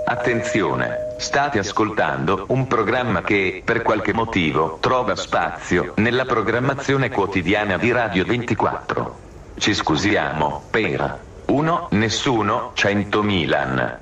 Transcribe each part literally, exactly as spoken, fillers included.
Attenzione, state ascoltando un programma che, per qualche motivo, trova spazio nella programmazione quotidiana di Radio ventiquattro. Ci scusiamo per uno Nessuno cento Milan.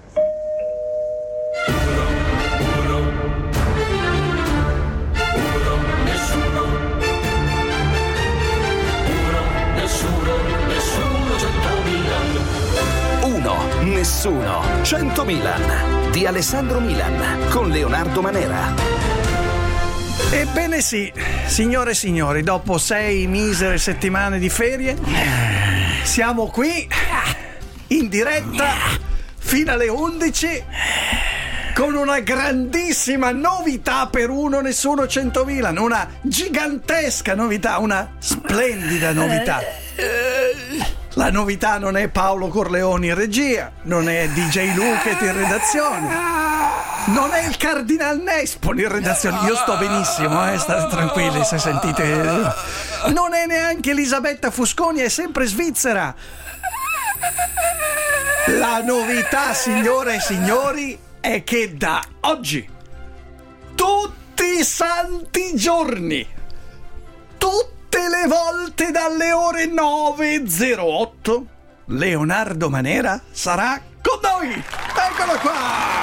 Nessuno cento Milan di Alessandro Milan con Leonardo Manera. Ebbene sì, signore e signori, dopo sei misere settimane di ferie siamo qui in diretta fino alle undici con una grandissima novità per uno Nessuno cento Milan, una gigantesca novità, una splendida novità. La novità non è Paolo Corleoni in regia, non è D J Luket in redazione, non è il Cardinal Nespoli in redazione. Io sto benissimo, eh, state tranquilli se sentite. Non è neanche Elisabetta Fusconi, è sempre svizzera. La novità, signore e signori, è che da oggi, tutti i santi giorni, tutti le volte dalle ore nove e zero otto Leonardo Manera sarà con noi. Eccolo qua,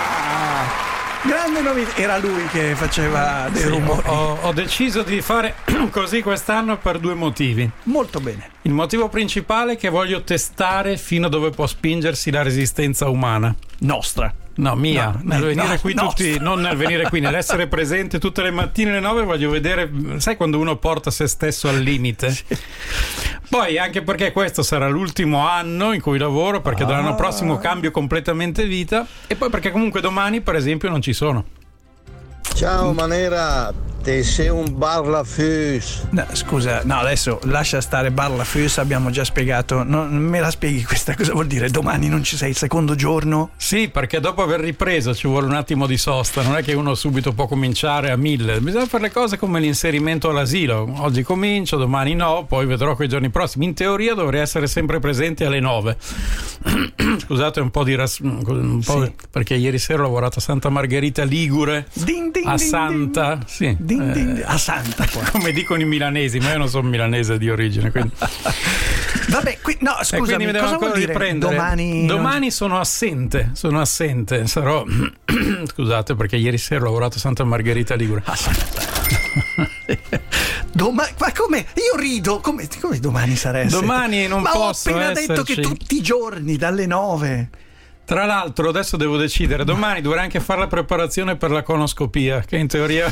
grande novità. Era lui che faceva dei sì, rumori. ho, ho deciso di fare così quest'anno per due motivi. Molto bene. Il motivo principale è che voglio testare fino a dove può spingersi la resistenza umana Nostra. No, mia, no, nel no, venire no, qui no. tutti, non nel venire qui, nell'essere presente tutte le mattine alle nove, voglio vedere, sai quando uno porta se stesso al limite? Sì. Poi anche perché questo sarà l'ultimo anno in cui lavoro, perché ah. dall'anno prossimo cambio completamente vita, e poi perché comunque domani per esempio non ci sono. Ciao Manera, te sei un barlafus. No, scusa, no, adesso lascia stare barlafus, abbiamo già spiegato. Non me la spieghi questa, cosa vuol dire? Domani non ci sei il secondo giorno? Sì, perché dopo aver ripreso ci vuole un attimo di sosta, non è che uno subito può cominciare a mille, bisogna fare le cose come l'inserimento all'asilo. Oggi comincio, domani no, poi vedrò quei giorni prossimi. In teoria dovrei essere sempre presente alle nove. Scusate un po' di ras- un po' sì. Perché ieri sera ho lavorato a Santa Margherita Ligure. Din, din, a din, Santa, din. sì, Din, din, eh, a Santa qua. Come dicono i milanesi, ma io non sono milanese di origine, quindi. Vabbè, qui, no, scusami, mi devo cosa ancora vuol dire? riprendere. Domani, Domani sono assente, sono assente, sarò scusate perché ieri sera ho lavorato a Santa Margherita Ligure. A Santa. Domani, ma come? Io rido, come, come domani sarà? Domani non ma posso ho appena esserci. detto che tutti i giorni dalle nove. Tra l'altro adesso devo decidere, domani dovrei anche fare la preparazione per la colonoscopia, che in teoria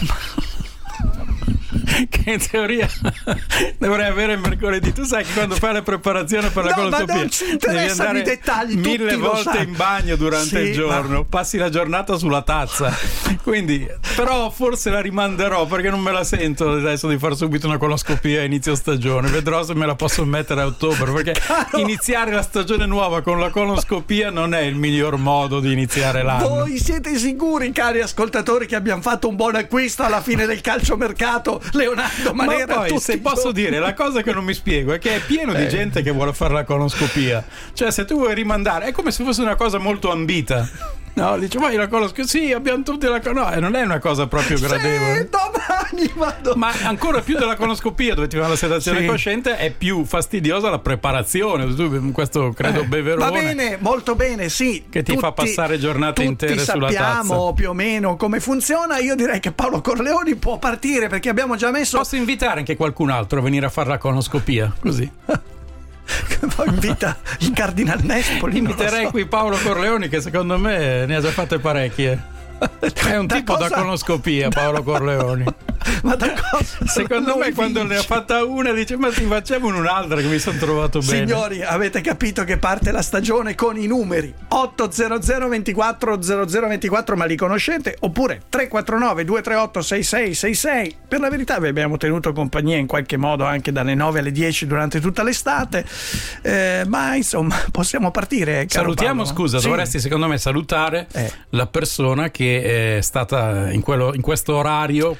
che in teoria dovrei avere mercoledì. Tu sai che quando fai la preparazione per la no, colonoscopia ma non ci interessano i dettagli, mille volte in bagno durante sì, il giorno, ma... passi la giornata sulla tazza, quindi però forse la rimanderò perché non me la sento adesso di fare subito una colonoscopia a inizio stagione. Vedrò se me la posso mettere a ottobre, perché Caro... iniziare la stagione nuova con la colonoscopia non è il miglior modo di iniziare l'anno. Voi siete sicuri, cari ascoltatori, che abbiamo fatto un buon acquisto alla fine del calciomercato? Leonardo Manera. Ma poi, se posso dire, la cosa che non mi spiego è che è pieno di eh. gente che vuole fare la colonoscopia. Cioè, se tu vuoi rimandare, è come se fosse una cosa molto ambita. No, dice, vai la colonoscopia. Sì, abbiamo tutti la colonoscopia. No, non è una cosa proprio gradevole. Sì, domani vado. Ma ancora più della colonoscopia, dove ti fa la sedazione sì. cosciente, è più fastidiosa la preparazione. Tu, questo credo eh, beverone. Va bene, molto bene, sì. Che ti tutti, fa passare giornate intere sulla tazza. Sappiamo più o meno come funziona. Io direi che Paolo Corleoni può partire, perché abbiamo già messo. Posso invitare anche qualcun altro a venire a fare la colonoscopia? Così. Poi invita il Cardinal Nespoli. Inviterei so. qui Paolo Corleoni, che secondo me ne ha già fatte parecchie. È un da tipo cosa? da colonoscopia, Paolo Corleoni. Ma da cosa? Secondo me, quando ne ha fatta una, dice: ma ti facciamo un'altra, che mi sono trovato bene. Signori, avete capito che parte la stagione con i numeri otto zero zero ventiquattro zero zero ventiquattro, ma li conoscete? Oppure tre quattro nove due tre otto sei sei sei sei. Per la verità vi abbiamo tenuto compagnia in qualche modo anche dalle nove alle dieci durante tutta l'estate, eh, ma insomma possiamo partire. Salutiamo, Paolo. scusa, sì. dovresti secondo me salutare eh. la persona che è stata in, quello, in questo orario, quando noi non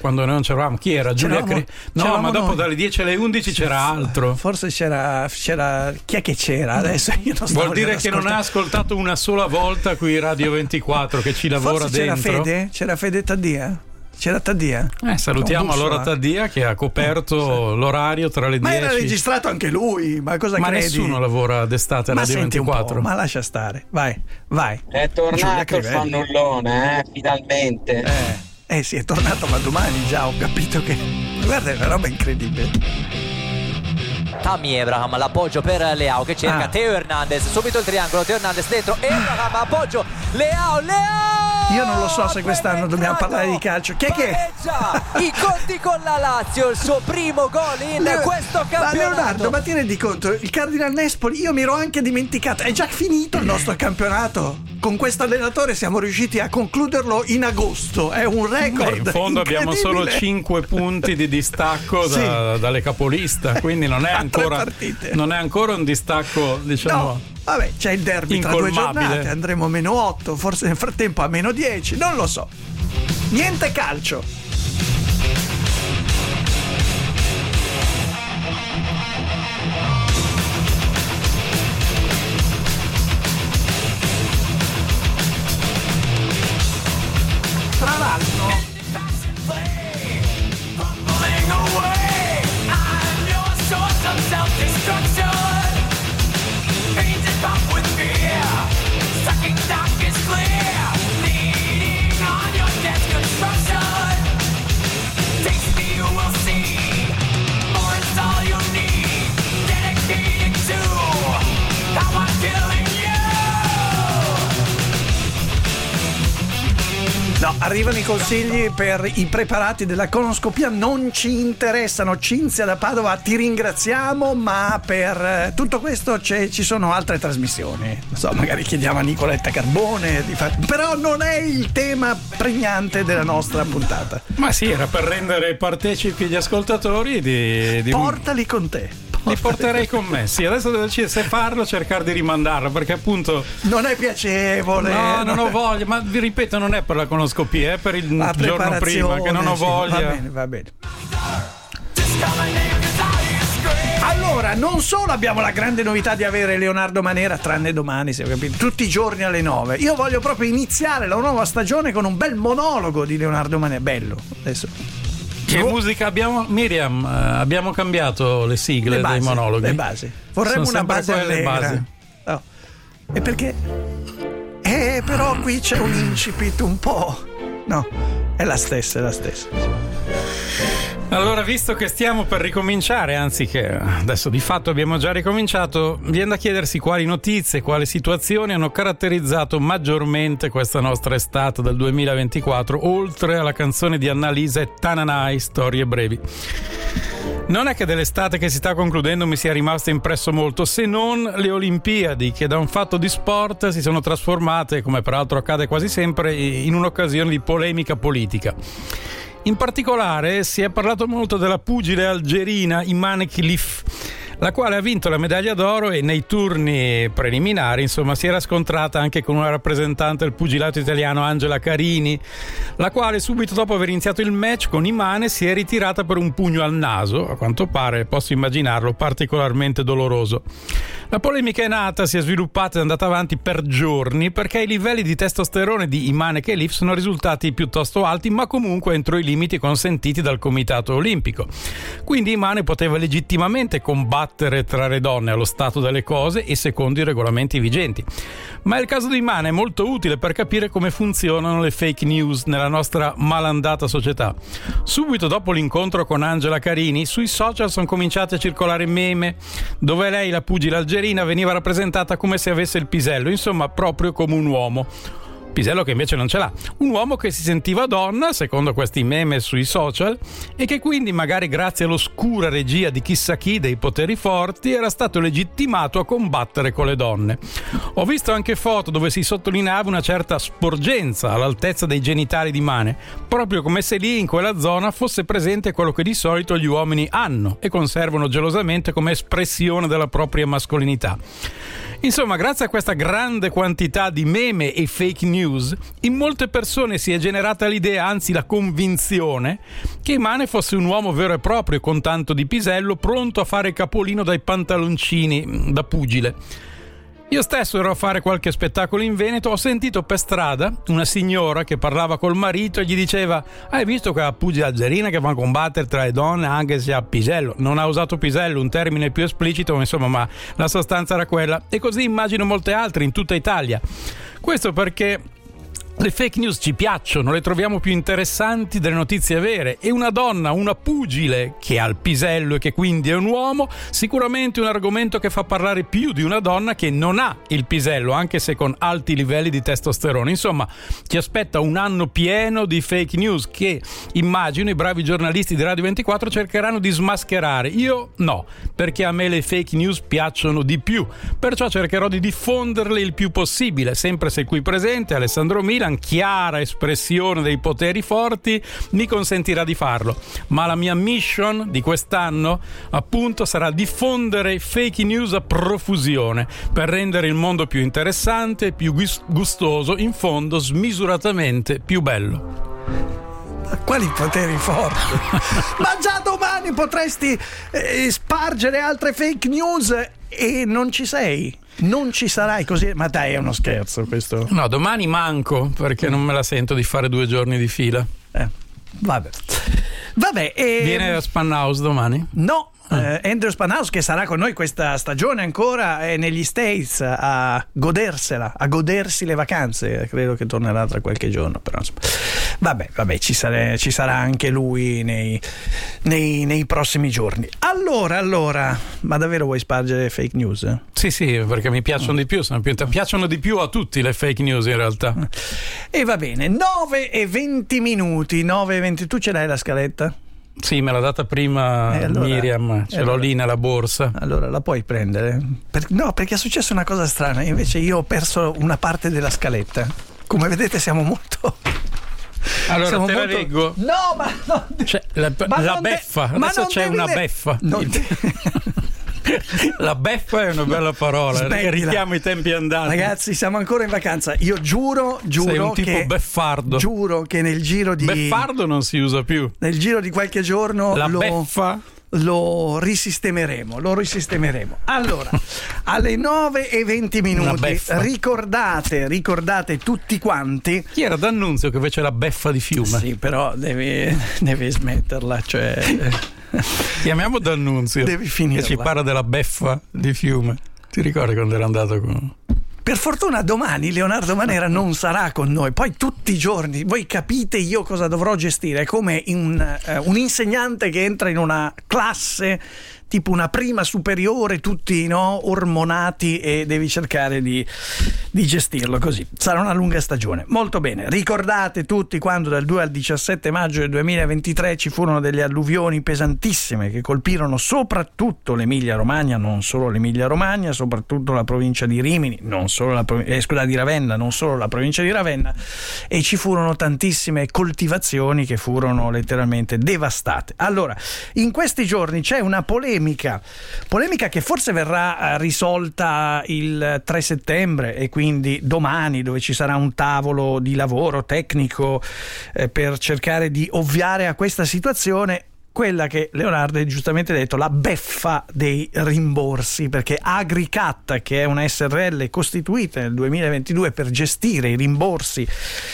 c'eravamo. Chi era? Giulia C'eravamo- Cre- No, c'eravamo ma dopo noi. dalle dieci alle undici c'era altro. Forse c'era, c'era. Chi è che c'era? Adesso io non stavo Vuol dire ad che non ha ascoltare. ascoltato una sola volta qui Radio ventiquattro, che ci lavora Forse c'era dentro. Fede? C'era Fede Taddia? C'era Taddia? Eh, salutiamo Con allora bussola. Taddia che ha coperto l'orario tra le Ma era dieci. registrato anche lui, ma cosa Ma credi? nessuno lavora d'estate a Ma Radio senti un po', ventiquattro. ma lascia stare. Vai, vai. È Giulia tornato il Crivelli. fannullone, eh, finalmente. Eh, eh sì, è tornato, ma domani già ho capito che. Guarda, è una roba incredibile. Tammy Abraham, l'appoggio per Leao che cerca Ah. Teo Hernandez, subito il triangolo, Teo Hernandez dentro, Abraham, appoggio, Leao, Leao! Io non lo so se quest'anno dobbiamo parlare di calcio. Chi è che- Pareggia i conti con la Lazio, il suo primo gol in Leo- questo Ma campionato. Leonardo, ma ti rendi conto? Il Cardinal Nespoli, io mi ero anche dimenticato. È già finito il nostro campionato. Con questo allenatore siamo riusciti a concluderlo in agosto. È un record. Beh, in fondo abbiamo solo incredibile. cinque punti di distacco da- Sì. dalle capolista, quindi non è A tre ancora partite. non è ancora un distacco, diciamo. No, vabbè, c'è il derby tra due incolmabile. giornate. Andremo a meno otto, forse nel frattempo a meno dieci. Non lo so. Niente calcio. Tra l'altro, no, arrivano i consigli per i preparati della colonoscopia, non ci interessano. Cinzia da Padova, ti ringraziamo, ma per eh, tutto questo c'è- ci sono altre trasmissioni. Non so, magari chiediamo a Nicoletta Carbone di far- però non è il tema pregnante della nostra puntata. Ma sì, era per rendere partecipi gli ascoltatori di, di Portali con te. li porterei con me. Sì, adesso devo decidere se farlo o cercare di rimandarlo, perché appunto Non è piacevole. no, non ho è- voglia, ma vi ripeto, non è per la conoscopia, è per il La giorno prima che non ho preparazione, sì, voglia. Va bene, va bene. Allora, non solo abbiamo la grande novità di avere Leonardo Manera, tranne domani, se ho capito, tutti i giorni alle nove. Io voglio proprio iniziare la nuova stagione con un bel monologo di Leonardo Manera. Bello. Adesso. Che musica abbiamo? Miriam, eh, abbiamo cambiato le sigle Le basi, dei monologhi. le basi. Vorremmo Sono una sempre base quelle allegra. basi. No. E perché? Eh, però qui c'è un incipit un po'. No, è la stessa, è la stessa. Allora, visto che stiamo per ricominciare, anzi che adesso di fatto abbiamo già ricominciato, viene da chiedersi quali notizie, quali situazioni hanno caratterizzato maggiormente questa nostra estate del duemilaventiquattro, oltre alla canzone di Annalisa e Tananai, Storie brevi. Non è che dell'estate che si sta concludendo mi sia rimasto impresso molto, se non le Olimpiadi, che da un fatto di sport si sono trasformate, come peraltro accade quasi sempre, in un'occasione di polemica politica. In particolare si è parlato molto della pugile algerina Imane Khelif, la quale ha vinto la medaglia d'oro e nei turni preliminari, insomma, si era scontrata anche con una rappresentante del pugilato italiano, Angela Carini, la quale subito dopo aver iniziato il match con Imane si è ritirata per un pugno al naso, a quanto pare, posso immaginarlo, particolarmente doloroso. La polemica è nata, si è sviluppata e è andata avanti per giorni perché i livelli di testosterone di Imane Khelif sono risultati piuttosto alti, ma comunque entro i limiti consentiti dal Comitato Olimpico. Quindi Imane poteva legittimamente combattere tra le donne allo stato delle cose e secondo i regolamenti vigenti. Ma il caso di Imane è molto utile per capire come funzionano le fake news nella nostra malandata società. Subito dopo l'incontro con Angela Carini, sui social sono cominciati a circolare meme dove lei, la pugile algerina, veniva rappresentata come se avesse il pisello, insomma proprio come un uomo. Pisello che invece non ce l'ha. Un uomo che si sentiva donna, secondo questi meme sui social, e che quindi magari grazie all'oscura regia di chissà chi dei poteri forti era stato legittimato a combattere con le donne. Ho visto anche foto dove si sottolineava una certa sporgenza all'altezza dei genitali di Imane, proprio come se lì in quella zona fosse presente quello che di solito gli uomini hanno e conservano gelosamente come espressione della propria mascolinità. Insomma, grazie a questa grande quantità di meme e fake news, in molte persone si è generata l'idea, anzi la convinzione, che Mane fosse un uomo vero e proprio, con tanto di pisello, pronto a fare capolino dai pantaloncini da pugile. Io stesso ero a fare qualche spettacolo in Veneto, ho sentito per strada una signora che parlava col marito e gli diceva: hai visto quella pugile algerina che va a combattere tra le donne anche se ha pisello? Non ha usato pisello, un termine più esplicito, insomma, ma la sostanza era quella. E così immagino molte altre in tutta Italia. Questo perché le fake news ci piacciono, le troviamo più interessanti delle notizie vere, e una donna, una pugile che ha il pisello e che quindi è un uomo, sicuramente un argomento che fa parlare più di una donna che non ha il pisello, anche se con alti livelli di testosterone. Insomma, ci aspetta un anno pieno di fake news che immagino i bravi giornalisti di Radio ventiquattro cercheranno di smascherare. Io no, perché a me le fake news piacciono di più, perciò cercherò di diffonderle il più possibile, sempre se qui presente Alessandro Milan, chiara espressione dei poteri forti, mi consentirà di farlo. Ma la mia mission di quest'anno appunto sarà diffondere fake news a profusione per rendere il mondo più interessante, più gustoso, in fondo smisuratamente più bello. Quali poteri forti? Ma già domani potresti eh, spargere altre fake news e non ci sei. Non ci sarai così, ma dai, è uno scherzo questo. No, domani manco perché non me la sento di fare due giorni di fila. Eh, vabbè. Vabbè. E... Viene a Spanhouse domani? No. Uh, Andrew Spanhouse, che sarà con noi questa stagione ancora, è negli States a godersela, a godersi le vacanze. Credo che tornerà tra qualche giorno, però insomma. Vabbè, vabbè, ci, sare, ci sarà anche lui nei, nei, nei prossimi giorni. Allora, allora, ma davvero vuoi spargere fake news? Sì, sì, perché mi piacciono di più, sono più, piacciono di più a tutti le fake news in realtà. E va bene, nove e venti minuti, nove e venti, tu ce l'hai la scaletta? Sì, me l'ha data prima eh, allora, Miriam, ce allora, l'ho lì nella borsa. Allora la puoi prendere? Per, no, perché è successa una cosa strana, invece io ho perso una parte della scaletta. Come vedete siamo molto... Allora siamo te molto... la leggo? No, ma... No, cioè, la ma la beffa, de... adesso c'è una le... beffa. Non de... La beffa è una bella parola. Smettila. Richiamo i tempi andati. Ragazzi, siamo ancora in vacanza. Io giuro, giuro sei un tipo che beffardo. Giuro che nel giro di beffardo non si usa più. Nel giro di qualche giorno la lo... beffa lo risistemeremo, lo risistemeremo. Allora, alle nove e venti minuti ricordate, ricordate tutti quanti. Chi era D'Annunzio che fece la beffa di Fiume? Sì, però devi, devi smetterla, cioè chiamiamo D'Annunzio. Devi finirla. Che ci parla della beffa di Fiume. Ti ricordi quando era andato con... Per fortuna domani Leonardo Manera non sarà con noi, poi tutti i giorni, voi capite io cosa dovrò gestire, è come in, uh, un insegnante che entra in una classe tipo una prima superiore, tutti no, ormonati, e devi cercare di, di gestirlo così. Sarà una lunga stagione. Molto bene, ricordate tutti quando dal due al diciassette maggio del duemilaventitré ci furono delle alluvioni pesantissime che colpirono soprattutto l'Emilia Romagna, non solo l'Emilia Romagna, soprattutto la provincia di Rimini, non solo la prov- eh, scusa, di Ravenna, non solo la provincia di Ravenna, e ci furono tantissime coltivazioni che furono letteralmente devastate. Allora, in questi giorni c'è una polemica polemica che forse verrà risolta il tre settembre, e quindi domani, dove ci sarà un tavolo di lavoro tecnico eh, per cercare di ovviare a questa situazione, quella che Leonardo ha giustamente detto, la beffa dei rimborsi, perché Agricat, che è una S R L costituita nel duemilaventidue per gestire i rimborsi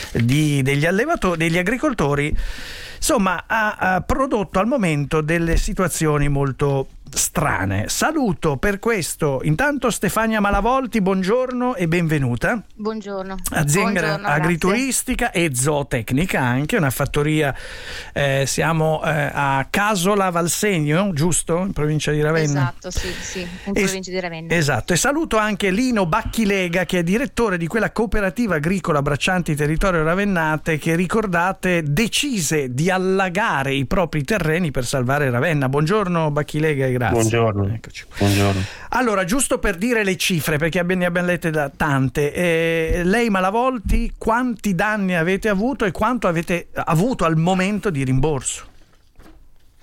di, degli allevatori, degli agricoltori, insomma ha, ha prodotto al momento delle situazioni molto strane. Saluto per questo intanto Stefania Malavolti, buongiorno e benvenuta. Buongiorno. Azienda buongiorno, agrituristica e zootecnica, anche una fattoria, eh, siamo eh, a Casola Valsegno, giusto? In provincia di Ravenna. Esatto, sì, sì, in provincia di Ravenna. Esatto, e saluto anche Lino Bacchilega, che è direttore di quella cooperativa agricola Braccianti Territorio Ravennate, che ricordate decise di allagare i propri terreni per salvare Ravenna. Buongiorno Bacchilega e grazie. Buongiorno. Eccoci. Buongiorno. Allora, giusto per dire le cifre, perché ne abbiamo lette da tante, eh, lei Malavolti, quanti danni avete avuto e quanto avete avuto al momento di rimborso?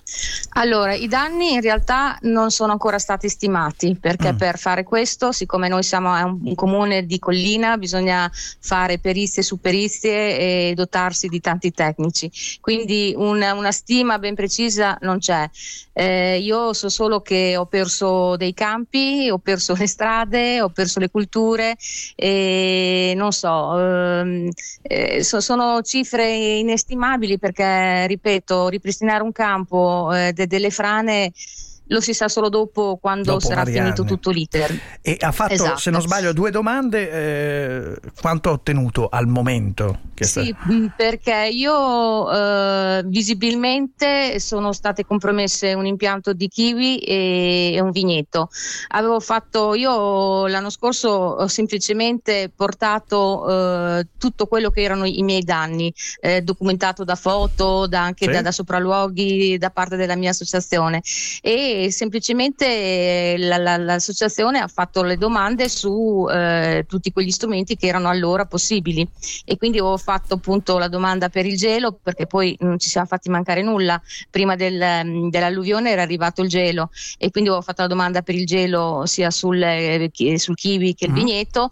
Allora, i danni in realtà non sono ancora stati stimati, perché mm. per fare questo, siccome noi siamo un, un comune di collina, bisogna fare perizie su perizie e dotarsi di tanti tecnici, quindi una, una stima ben precisa non c'è. Eh, io so solo che ho perso dei campi, ho perso le strade, ho perso le culture e non so, ehm, eh, so, sono cifre inestimabili, perché ripeto, ripristinare un campo, eh, de- delle frane lo si sa solo dopo, quando dopo sarà finito anni. tutto l'iter. E ha fatto, esatto. se non sbaglio, due domande. Eh, quanto ha ottenuto al momento? Che sì, sta... perché io eh, visibilmente sono state compromesse un impianto di kiwi e, e un vigneto. Avevo fatto, io l'anno scorso ho semplicemente portato eh, tutto quello che erano i miei danni, eh, documentato da foto, da anche sì. da, da sopralluoghi da parte della mia associazione, e semplicemente la, la, l'associazione ha fatto le domande su eh, tutti quegli strumenti che erano allora possibili, e quindi ho fatto appunto la domanda per il gelo, perché poi non ci siamo fatti mancare nulla. Prima del, dell'alluvione era arrivato il gelo, e quindi ho fatto la domanda per il gelo sia sul, eh, sul kiwi che il mm-hmm. vigneto,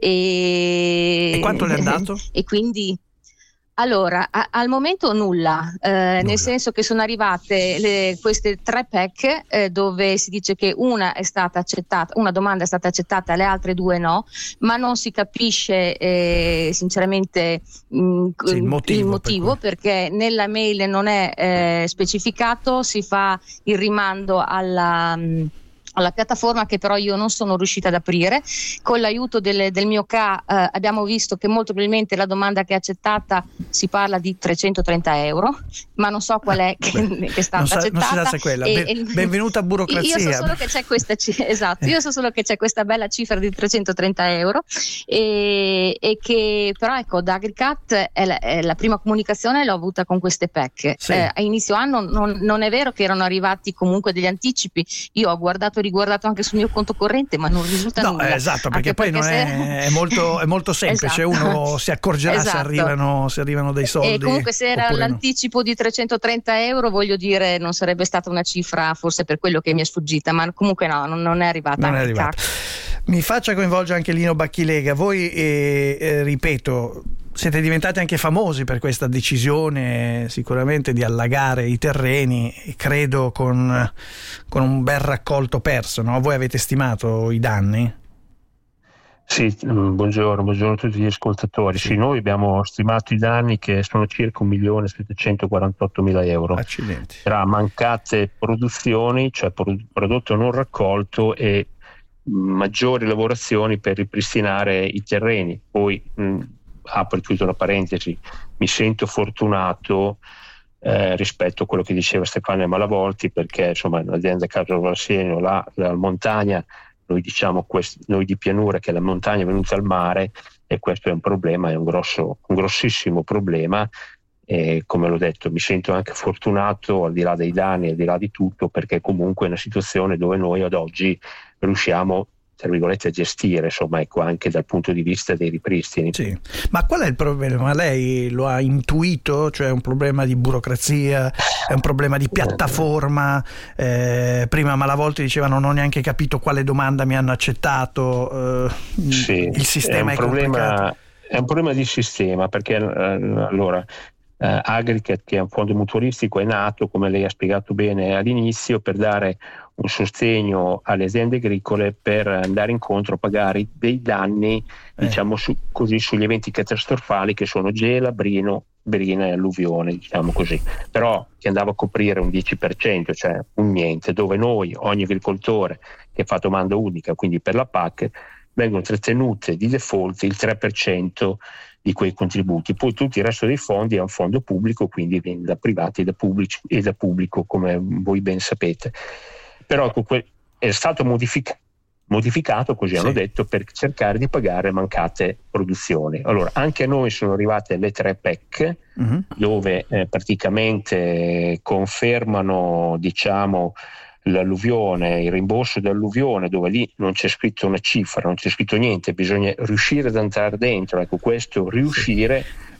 e, e quanto le è dato? E quindi allora, a, al momento nulla, eh, nulla, nel senso che sono arrivate le, queste tre P E C eh, dove si dice che una è stata accettata, una domanda è stata accettata, le altre due no, ma non si capisce eh, sinceramente mh, sì, il motivo, il motivo per perché nella mail non è eh, specificato, si fa il rimando alla... Mh, alla piattaforma, che però io non sono riuscita ad aprire. Con l'aiuto del, del mio C A eh, abbiamo visto che molto probabilmente la domanda che è accettata si parla di trecentotrenta euro, ma non so qual è che, che è stata non sa, accettata. Non si sa quella. E, ben, benvenuta a burocrazia. Io so solo che c'è questa esatto, io so solo che c'è questa bella cifra di trecentotrenta euro, e, e che però ecco, da AgriCat è la, è la prima comunicazione l'ho avuta con queste P E C. Sì. Eh, a inizio anno non, non è vero che erano arrivati comunque degli anticipi, io ho guardato riguardato anche sul mio conto corrente, ma non risulta no, nulla. Esatto, perché anche poi perché non se... è, è, molto, è molto semplice, esatto. Uno si accorgerà esatto. se, arrivano, se arrivano dei soldi. E comunque se era l'anticipo no. di trecentotrenta euro, voglio dire, non sarebbe stata una cifra, forse per quello che mi è sfuggita, ma comunque no, non, non è arrivata. Non è arrivata. Mi faccia coinvolgere anche Lino Bacchilega. Voi, eh, eh, ripeto, siete diventati anche famosi per questa decisione sicuramente di allagare i terreni, credo con, con un bel raccolto perso, no? Voi avete stimato i danni? Sì, buongiorno, buongiorno a tutti gli ascoltatori. Sì, noi abbiamo stimato i danni che sono circa un milione settecentoquarantottomila euro. Accidenti. Tra mancate produzioni, cioè prodotto non raccolto, e maggiori lavorazioni per ripristinare i terreni. Poi mh, apro tutta una parentesi, mi sento fortunato eh, rispetto a quello che diceva Stefania Malavolti, perché insomma l'azienda Caso Valsegno, la, la montagna, noi diciamo quest- noi di pianura che la montagna è venuta al mare, e questo è un problema, è un grosso, un grossissimo problema, e come l'ho detto mi sento anche fortunato, al di là dei danni, al di là di tutto, perché comunque è una situazione dove noi ad oggi riusciamo, tra virgolette, a gestire, insomma, ecco, anche dal punto di vista dei ripristini. Sì. Ma qual è il problema? Lei lo ha intuito? Cioè è un problema di burocrazia, è un problema di piattaforma? Eh, prima Malavolti diceva non ho neanche capito quale domanda mi hanno accettato. Eh, sì, il sistema è, un è problema, complicato. È un problema di sistema, perché eh, allora eh, AgriCat, che è un fondo mutualistico, è nato, come lei ha spiegato bene all'inizio, per dare un sostegno alle aziende agricole per andare incontro a pagare dei danni, eh. diciamo su, così, sugli eventi catastrofali che sono gela, brino, brina e alluvione, diciamo così, però che andava a coprire un dieci per cento, cioè un niente, dove noi, ogni agricoltore che fa domanda unica, quindi per la P A C, vengono trattenute di default il tre per cento di quei contributi. Poi tutto il resto dei fondi è un fondo pubblico, quindi viene da privati e da pubblici e da pubblico, come voi ben sapete. Però è stato modific- modificato, così sì. hanno detto, per cercare di pagare mancate produzioni. Allora, anche a noi sono arrivate le tre P E C, uh-huh. dove eh, praticamente confermano, diciamo, l'alluvione, il rimborso dell'alluvione, dove lì non c'è scritto una cifra, non c'è scritto niente, bisogna riuscire ad entrare dentro. Ecco, questo riuscire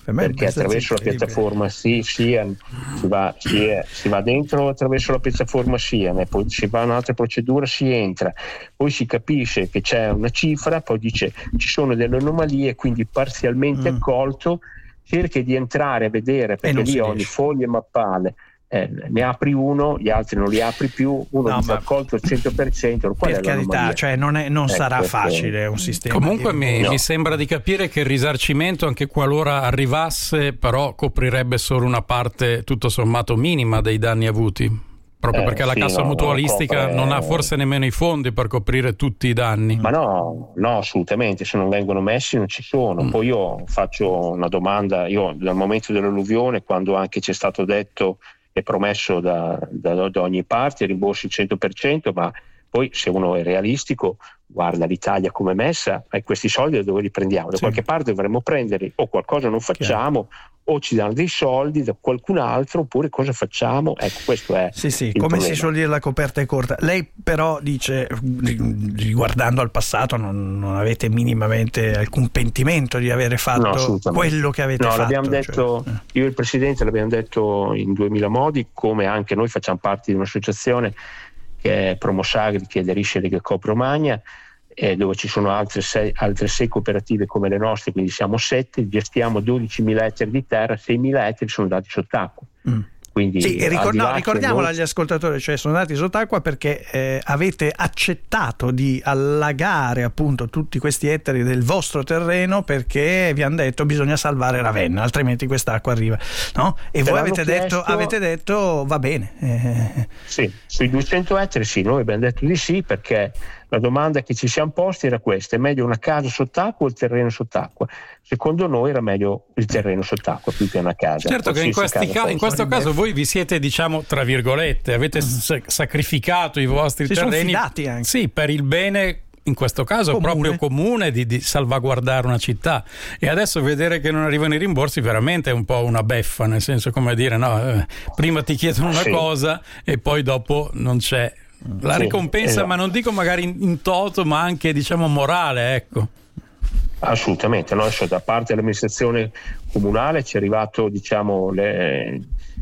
perché attraverso la piattaforma sì, SIAN si va, si, è, si va dentro attraverso la piattaforma SIAN e poi si va a un'altra procedura, si entra, poi si capisce che c'è una cifra, poi dice ci sono delle anomalie, quindi parzialmente mm. accolto, cerchi di entrare a vedere, perché lì ogni foglia mappale Eh, ne apri uno, gli altri non li apri più, uno no, ha accolto il cento per cento. Per carità, cioè non, è, non ecco, sarà facile un sistema. Comunque di... mi, no. mi sembra di capire che il risarcimento, anche qualora arrivasse, però coprirebbe solo una parte tutto sommato minima dei danni avuti, proprio eh, perché la sì, cassa no, mutualistica non, copre... non ha forse nemmeno i fondi per coprire tutti i danni. Ma no, no, assolutamente, se non vengono messi non ci sono. Mm. Poi io faccio una domanda, io dal momento dell'alluvione, quando anche c'è stato detto è promesso da, da, da ogni parte, rimborsi il cento per cento, ma poi se uno è realistico guarda l'Italia come è messa e questi soldi da dove li prendiamo? Da sì. qualche parte dovremmo prenderli, o qualcosa non facciamo, Chiaro. o ci danno dei soldi da qualcun altro, oppure cosa facciamo? Ecco, questo è sì sì, il come problema. Si suol dire, la coperta è corta. Lei però dice, riguardando al passato, non, non avete minimamente alcun pentimento di avere fatto no, quello che avete no, fatto? L'abbiamo detto, cioè, io e il Presidente l'abbiamo detto in duemila modi, come anche noi facciamo parte di un'associazione che è Promosagri, che aderisce a Legacoop Romagna, eh, dove ci sono altre sei, altre sei cooperative come le nostre, quindi siamo sette, gestiamo dodicimila ettari di terra, seimila ettari sono dati sott'acqua. Mm. Quindi, sì, ricor- no, ricordiamolo noi... agli ascoltatori, cioè sono andati sott'acqua perché eh, avete accettato di allagare appunto tutti questi ettari del vostro terreno, perché vi hanno detto bisogna salvare Ravenna, altrimenti quest'acqua arriva, no? E voi avete chiesto... detto, avete detto va bene. Eh. Sì, sui duecento ettari sì, noi abbiamo detto di sì, perché la domanda che ci siamo posti era questa: è meglio una casa sott'acqua o il terreno sott'acqua? Secondo noi era meglio il terreno sott'acqua più che una casa. Certo che in, questi ca- in questo caso voi vi siete, diciamo, tra virgolette, avete s- sacrificato i vostri si terreni, sono fidati anche. Sì, per il bene, in questo caso comune. proprio comune, di, di salvaguardare una città. E adesso vedere che non arrivano i rimborsi veramente è un po' una beffa, nel senso, come dire, no, eh, prima ti chiedono una sì. cosa e poi dopo non c'è la sì, ricompensa, esatto. ma non dico magari in, in toto, ma anche, diciamo, morale, ecco. Assolutamente, no? Adesso da parte dell'amministrazione comunale ci è arrivato, diciamo, le,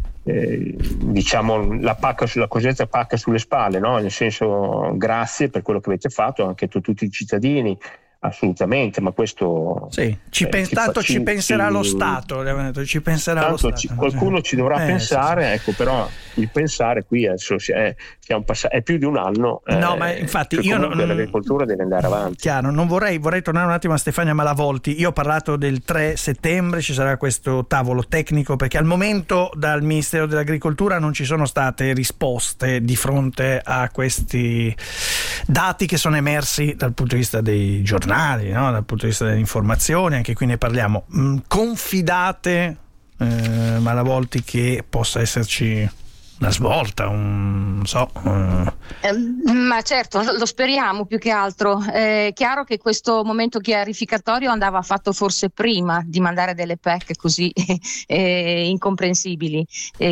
eh, diciamo la pacca sulla cosiddetta pacca sulle spalle, no? Nel senso, grazie per quello che avete fatto anche a tutti i cittadini. Assolutamente, ma questo sì, ci eh, pen- ci tanto fa, ci ci, penserà ci, lo Stato, ci penserà tanto lo Stato. Ci, qualcuno ci dovrà eh, pensare, sì, sì. ecco, però il pensare qui adesso è, siamo passati, è più di un anno. No, eh, ma infatti cioè io non, l'agricoltura deve andare avanti. Chiaro, non vorrei, vorrei tornare un attimo a Stefania Malavolti. Io ho parlato del tre settembre, ci sarà questo tavolo tecnico, perché al momento dal Ministero dell'Agricoltura non ci sono state risposte di fronte a questi dati che sono emersi dal punto di vista dei giornali, no? Dal punto di vista delle informazioni, anche qui ne parliamo. Mm, confidate, eh, Malavolti, che possa esserci una svolta, un non so. Uh... Eh, ma certo, lo speriamo più che altro. È chiaro che questo momento chiarificatorio andava fatto forse prima di mandare delle P E C così eh, incomprensibili.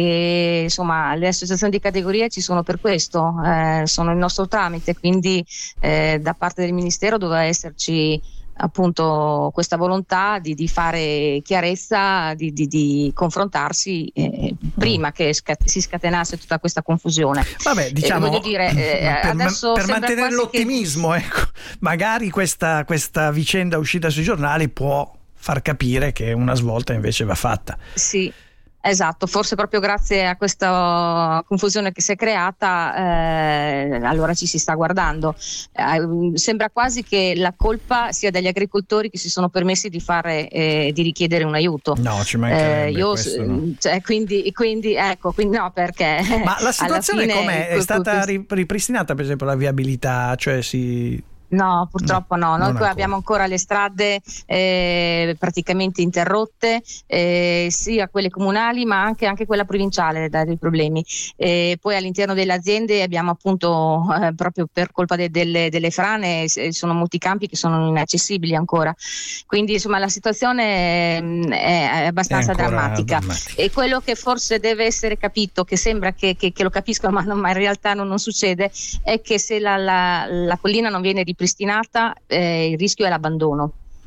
E, insomma, le associazioni di categoria ci sono per questo, eh, sono il nostro tramite, quindi eh, da parte del Ministero doveva esserci appunto questa volontà di, di fare chiarezza, di, di, di confrontarsi eh, prima che scat- si scatenasse tutta questa confusione. Vabbè, diciamo, eh, voglio dire, eh, per, adesso per mantenere l'ottimismo, che... ecco, magari questa, questa vicenda uscita sui giornali può far capire che una svolta invece va fatta. Sì. Esatto, forse proprio grazie a questa confusione che si è creata, eh, allora ci si sta guardando. Eh, sembra quasi che la colpa sia degli agricoltori che si sono permessi di fare, eh, di richiedere un aiuto. No, ci mancherebbe, eh, io, questo no. Cioè, quindi, quindi ecco, quindi no, perché. Ma la situazione fine, com'è? È stata ripristinata, per esempio, la viabilità, cioè si. No, purtroppo no, no. Noi poi abbiamo ancora le strade eh, praticamente interrotte, eh, sia quelle comunali ma anche, anche quella provinciale dà dei problemi. Eh, poi all'interno delle aziende abbiamo appunto eh, proprio per colpa de, delle, delle frane eh, sono molti campi che sono inaccessibili ancora, quindi insomma la situazione è, è abbastanza è drammatica. drammatica e quello che forse deve essere capito, che sembra che, che, che lo capiscono ma, non, ma in realtà non, non succede, è che se la, la, la collina non viene ripristinata, eh, il rischio è l'abbandono.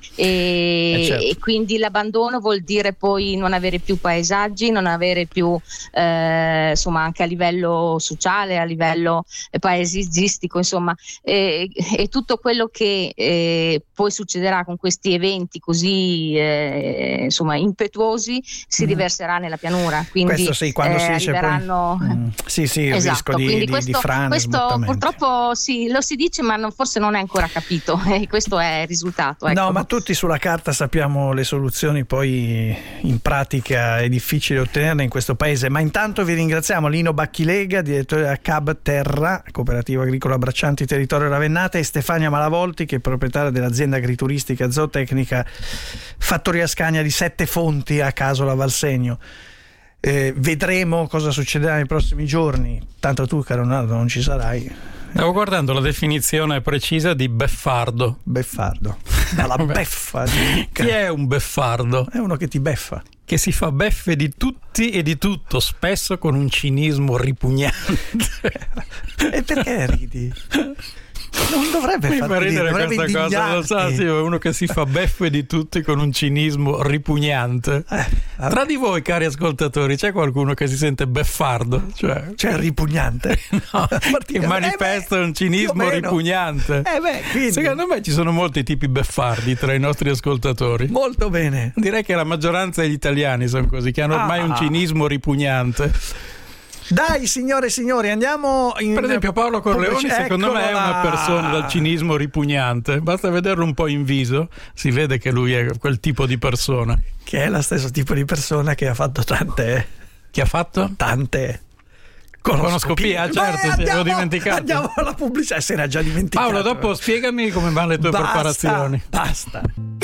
e, eh certo. e quindi l'abbandono vuol dire poi non avere più paesaggi, non avere più eh, insomma anche a livello sociale, a livello paesaggistico, insomma, e, e tutto quello che eh, poi succederà con questi eventi così eh, insomma impetuosi si riverserà nella pianura, quindi questo sì, quando eh, si dice arriveranno poi... mm. sì sì il esatto, rischio di, quindi di, questo, di frane, questo purtroppo sì, lo si dice ma non, forse non è ancora capito e questo è il risultato, ecco. No, ma tutti sulla carta sappiamo le soluzioni, poi in pratica è difficile ottenerle in questo paese. Ma intanto vi ringraziamo Lino Bacchilega, direttore della C A B Terra, Cooperativa Agricola Braccianti Territorio Ravennate, e Stefania Malavolti, che è proprietaria dell'azienda agrituristica zootecnica Fattoria Scania di Sette Fonti a Casola Valsegno. Eh, vedremo cosa succederà nei prossimi giorni, tanto tu, caro Leonardo, non ci sarai. Stavo guardando la definizione precisa di beffardo. Beffardo, ma la beffa di... Chi è un beffardo? È uno che ti beffa, che si fa beffe di tutti e di tutto, spesso con un cinismo ripugnante. E perché ridi? Non dovrebbe Mi far fa ridere dovrebbe questa cosa, lo so, sì, uno che si fa beffe di tutti con un cinismo ripugnante. Eh, Tra di voi, cari ascoltatori, c'è qualcuno che si sente beffardo? Cioè, cioè ripugnante? No, che manifesta eh beh, un cinismo ripugnante. Eh beh, quindi... Secondo me ci sono molti tipi beffardi tra i nostri ascoltatori. Molto bene. Direi che la maggioranza degli italiani sono così, che hanno ormai ah. un cinismo ripugnante. Dai, signore e signori, andiamo in... Per esempio Paolo Corleoni secondo me è una persona dal cinismo ripugnante, basta vederlo un po' in viso, si vede che lui è quel tipo di persona, che è lo stesso tipo di persona che ha fatto tante che ha fatto? tante conoscopia, certo, sì, l'ho dimenticato. Andiamo alla pubblicità, si era già dimenticato. Paolo, dopo spiegami come vanno le tue basta, preparazioni. Basta.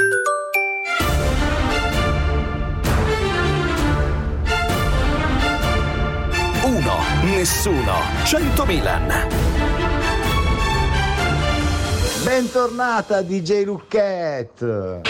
Uno, nessuno, cento Milan. Bentornata D J Lucchette.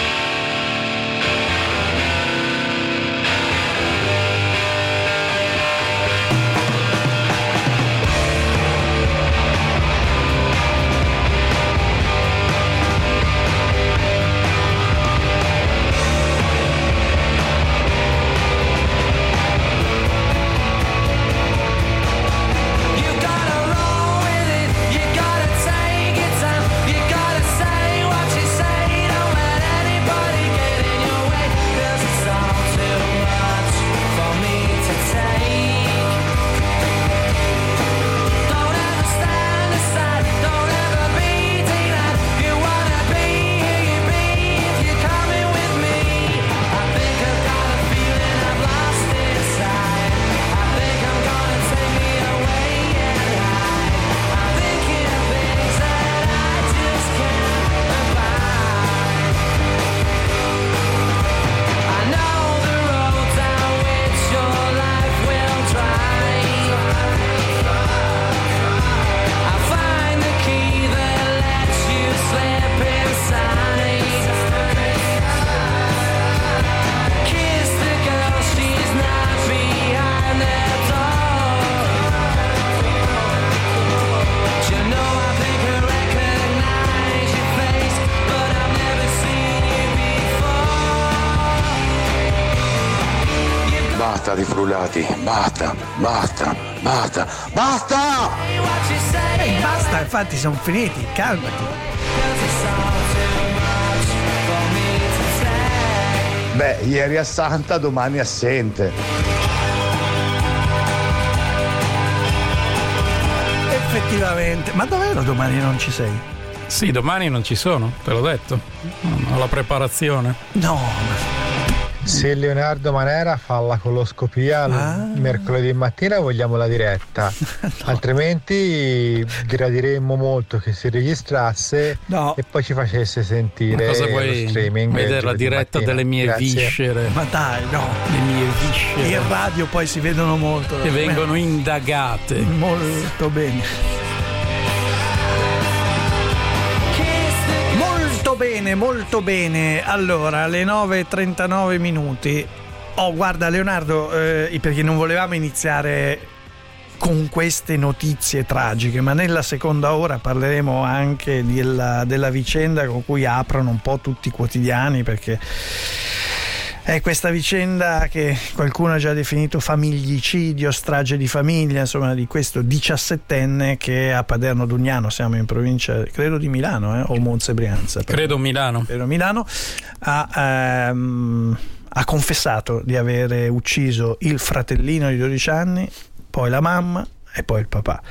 Basta di frullati, basta, basta, basta, basta! Ehi, hey, basta, infatti sono finiti, calmati. Beh, ieri a Santa, domani assente. Effettivamente, ma davvero domani non ci sei? Sì, domani non ci sono, te l'ho detto. Ho la preparazione. No, ma... Se Leonardo Manera fa la coloscopia ah. mercoledì mattina vogliamo la diretta, no. Altrimenti gradiremmo molto che si registrasse no. e poi ci facesse sentire cosa vuoi lo streaming. Vedere la diretta mattina. Delle mie Grazie. viscere. Ma dai, no, le mie viscere. In radio poi si vedono molto. Che vengono indagate. Molto bene. Bene, molto bene. Allora, alle nove e trentanove minuti. Oh, guarda Leonardo, eh, perché non volevamo iniziare con queste notizie tragiche, ma nella seconda ora parleremo anche della, della vicenda con cui aprono un po' tutti i quotidiani, perché è questa vicenda che qualcuno ha già definito familicidio, strage di famiglia, insomma, di questo diciassettenne che a Paderno Dugnano, siamo in provincia credo di Milano eh, o Monza e Brianza, credo Milano, credo Milano ha, ehm, ha confessato di avere ucciso il fratellino di dodici anni, poi la mamma e poi il papà.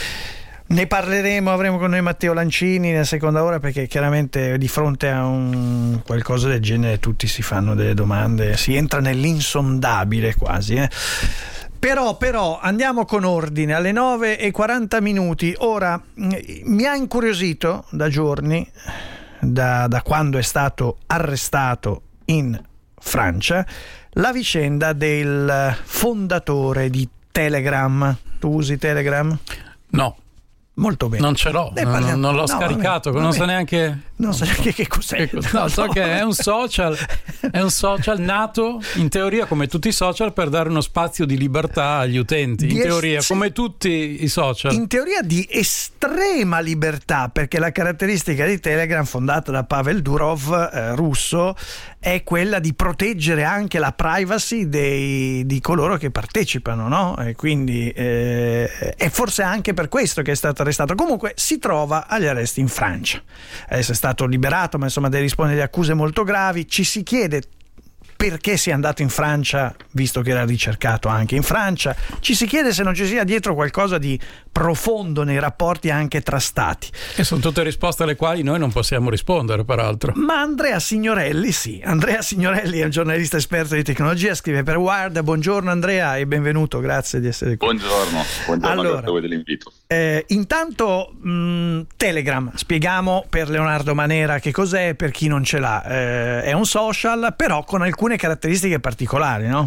Ne parleremo, avremo con noi Matteo Lancini nella seconda ora, perché chiaramente di fronte a un qualcosa del genere tutti si fanno delle domande, si entra nell'insondabile quasi eh. Però, però andiamo con ordine. Alle nove e quaranta minuti. Ora, mi ha incuriosito da giorni, da, da quando è stato arrestato in Francia, la vicenda del fondatore di Telegram. Tu usi Telegram? No. Molto bene. Non ce l'ho, eh, non, non l'ho no, scaricato, vabbè, non vabbè. so neanche. Non so neanche che cos'è. Che, no, so che è un social, è un social nato in teoria come tutti i social per dare uno spazio di libertà agli utenti. In Di teoria, es- come tutti i social. In teoria di estrema libertà, perché la caratteristica di Telegram, fondata da Pavel Durov, eh, russo, è quella di proteggere anche la privacy dei, di coloro che partecipano, no? E quindi eh, è forse anche per questo che è stato arrestato. Comunque si trova agli arresti in Francia. Adesso è stato liberato, ma insomma deve rispondere a accuse molto gravi. Ci si chiede perché sia andato in Francia, visto che era ricercato anche in Francia. Ci si chiede se non ci sia dietro qualcosa di profondo nei rapporti anche tra stati. E sono tutte risposte alle quali noi non possiamo rispondere, peraltro. Ma Andrea Signorelli sì, Andrea Signorelli è un giornalista esperto di tecnologia, scrive per Wired. Buongiorno Andrea e benvenuto, grazie di essere qui. Buongiorno, buongiorno, allora, grazie a voi dell'invito. Eh, intanto mh, Telegram, spieghiamo per Leonardo Manera che cos'è, per chi non ce l'ha. Eh, è un social però con alcune caratteristiche particolari, no?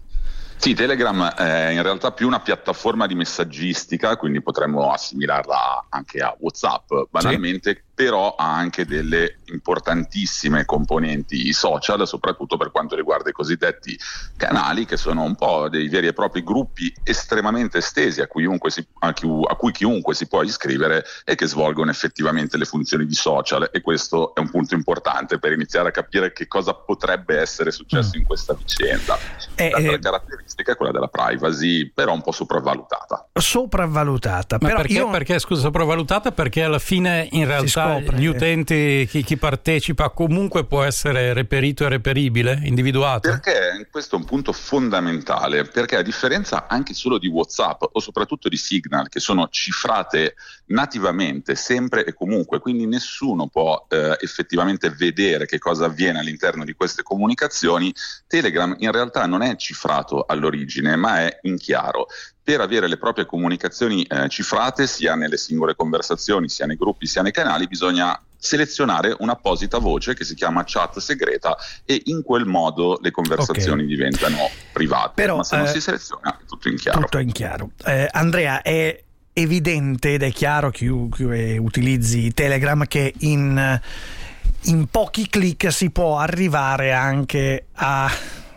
Sì, Telegram è in realtà più una piattaforma di messaggistica, quindi potremmo assimilarla anche a WhatsApp banalmente, sì. Però ha anche delle importantissime componenti social, soprattutto per quanto riguarda i cosiddetti canali, che sono un po' dei veri e propri gruppi estremamente estesi a, chiunque si, a, chi, a cui chiunque si può iscrivere e che svolgono effettivamente le funzioni di social, e questo è un punto importante per iniziare a capire che cosa potrebbe essere successo mm. in questa vicenda. Eh, L'altra eh, caratteristica è quella della privacy, però un po' sopravvalutata. Sopravvalutata. Ma però perché, io... perché, scusa, sopravvalutata? Perché alla fine in realtà gli utenti, chi, chi partecipa comunque può essere reperito e reperibile, individuato? Perché questo è un punto fondamentale, perché a differenza anche solo di WhatsApp o soprattutto di Signal, che sono cifrate nativamente sempre e comunque, quindi nessuno può eh, effettivamente vedere che cosa avviene all'interno di queste comunicazioni, Telegram in realtà non è cifrato all'origine, ma è in chiaro. Per avere le proprie comunicazioni eh, cifrate, sia nelle singole conversazioni, sia nei gruppi, sia nei canali, bisogna selezionare un'apposita voce che si chiama chat segreta, e in quel modo le conversazioni okay. diventano private. Però, ma se non eh, si seleziona è tutto in chiaro. Tutto in chiaro. Eh, Andrea, è evidente ed è chiaro chiunque utilizzi Telegram che in, in pochi click si può arrivare anche a,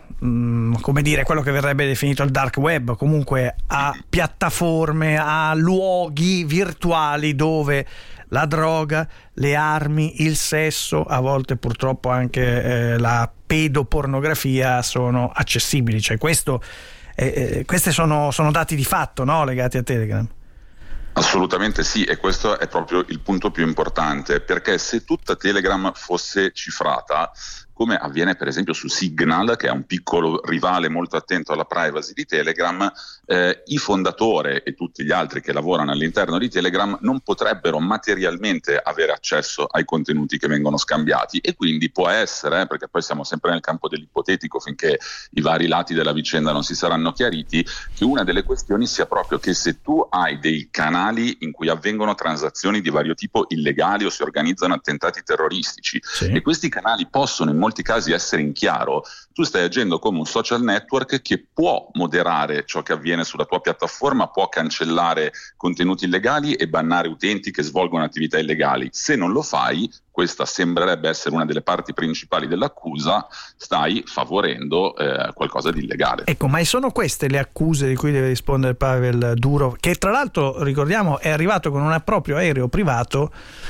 come dire, quello che verrebbe definito il dark web, comunque a piattaforme, a luoghi virtuali dove la droga, le armi, il sesso, a volte purtroppo anche eh, la pedopornografia sono accessibili. Cioè questo, eh, questi sono, sono dati di fatto, no? Legati a Telegram. Assolutamente sì, e questo è proprio il punto più importante, perché se tutta Telegram fosse cifrata, come avviene per esempio su Signal, che è un piccolo rivale molto attento alla privacy di Telegram, eh, i fondatori e tutti gli altri che lavorano all'interno di Telegram non potrebbero materialmente avere accesso ai contenuti che vengono scambiati, e quindi può essere, eh, perché poi siamo sempre nel campo dell'ipotetico finché i vari lati della vicenda non si saranno chiariti, che una delle questioni sia proprio che se tu hai dei canali in cui avvengono transazioni di vario tipo illegali o si organizzano attentati terroristici, sì. e questi canali possono in molti casi essere in chiaro, tu stai agendo come un social network che può moderare ciò che avviene sulla tua piattaforma, può cancellare contenuti illegali e bannare utenti che svolgono attività illegali. Se non lo fai, questa sembrerebbe essere una delle parti principali dell'accusa, stai favorendo eh, qualcosa di illegale. Ecco, ma sono queste le accuse di cui deve rispondere Pavel Durov, che tra l'altro, ricordiamo, è arrivato con un proprio aereo privato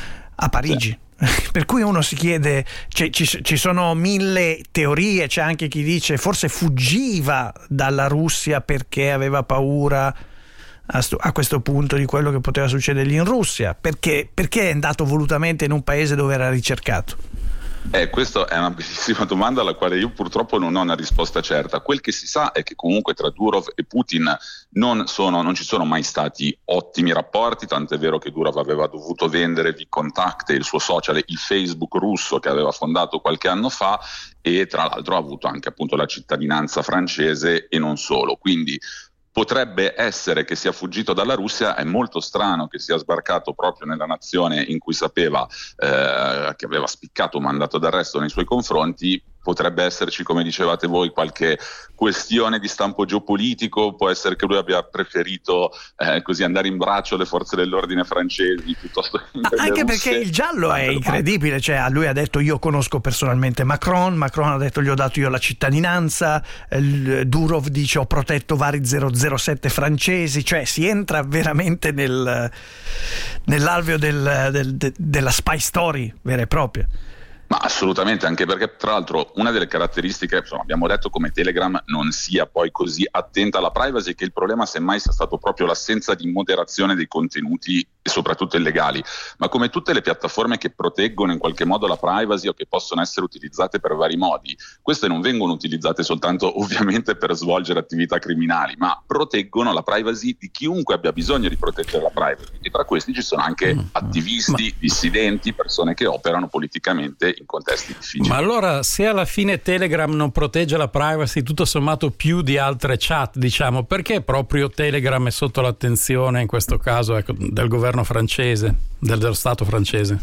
a Parigi. Sì. Per cui uno si chiede, ci, ci, ci sono mille teorie, c'è anche chi dice forse fuggiva dalla Russia perché aveva paura a, sto, a questo punto di quello che poteva succedergli in Russia, perché, perché è andato volutamente in un paese dove era ricercato? Eh, questa è una bellissima domanda alla quale io purtroppo non ho una risposta certa. Quel che si sa è che comunque tra Durov e Putin non, sono, non ci sono mai stati ottimi rapporti, tant'è vero che Durov aveva dovuto vendere VKontakte, il suo social, il Facebook russo che aveva fondato qualche anno fa, e tra l'altro ha avuto anche appunto la cittadinanza francese e non solo. Quindi potrebbe essere che sia fuggito dalla Russia, è molto strano che sia sbarcato proprio nella nazione in cui sapeva eh, che aveva spiccato un mandato d'arresto nei suoi confronti. Potrebbe esserci, come dicevate voi, qualche questione di stampo geopolitico, può essere che lui abbia preferito eh, così andare in braccio alle forze dell'ordine francesi piuttosto che anche russe. Perché il giallo è incredibile, cioè lui ha detto io conosco personalmente Macron, Macron ha detto gli ho dato io la cittadinanza, il Durov dice ho protetto vari zero zero sette francesi, cioè si entra veramente nel, nell'alveo del, del, de, della spy story vera e propria. Ma assolutamente, anche perché tra l'altro una delle caratteristiche, insomma, abbiamo detto come Telegram non sia poi così attenta alla privacy, e che il problema semmai sia stato proprio l'assenza di moderazione dei contenuti e soprattutto illegali, ma come tutte le piattaforme che proteggono in qualche modo la privacy o che possono essere utilizzate per vari modi, queste non vengono utilizzate soltanto ovviamente per svolgere attività criminali, ma proteggono la privacy di chiunque abbia bisogno di proteggere la privacy, e tra questi ci sono anche attivisti, dissidenti, persone che operano politicamente in contesti difficili. Ma allora, se alla fine Telegram non protegge la privacy tutto sommato più di altre chat, diciamo, perché proprio Telegram è sotto l'attenzione in questo caso, ecco, del governo francese, del, dello Stato francese?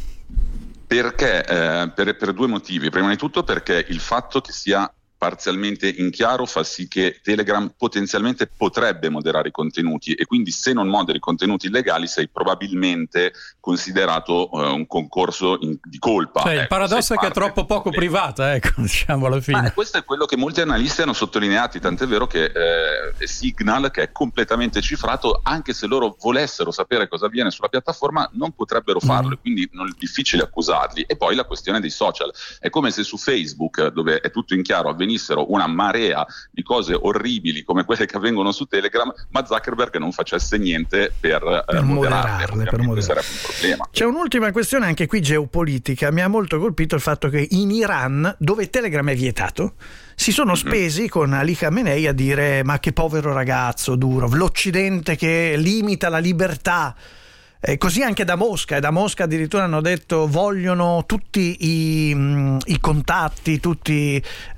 Perché eh, per, per due motivi. Prima di tutto perché il fatto che sia parzialmente in chiaro fa sì che Telegram potenzialmente potrebbe moderare i contenuti, e quindi se non moderi contenuti illegali sei probabilmente considerato uh, un concorso in, di colpa. Cioè, ecco, il paradosso è che è troppo poco privata, ecco, diciamo alla fine. Ma questo è quello che molti analisti hanno sottolineato, tant'è vero che eh, Signal, che è completamente cifrato, anche se loro volessero sapere cosa avviene sulla piattaforma non potrebbero farlo, mm. quindi non è difficile accusarli. E poi la questione dei social, è come se su Facebook, dove è tutto in chiaro, avvenisse una marea di cose orribili come quelle che avvengono su Telegram, ma Zuckerberg non facesse niente per, per eh, moderarle, moderarle, per moderarle. Sarebbe un problema. C'è un'ultima questione anche qui geopolitica. Mi ha molto colpito il fatto che in Iran, dove Telegram è vietato, si sono spesi mm-hmm. con Ali Khamenei a dire ma che povero ragazzo Durov, l'Occidente che limita la libertà. Eh, così anche da Mosca, e da Mosca addirittura hanno detto vogliono tutti i, mh, i contatti, tutti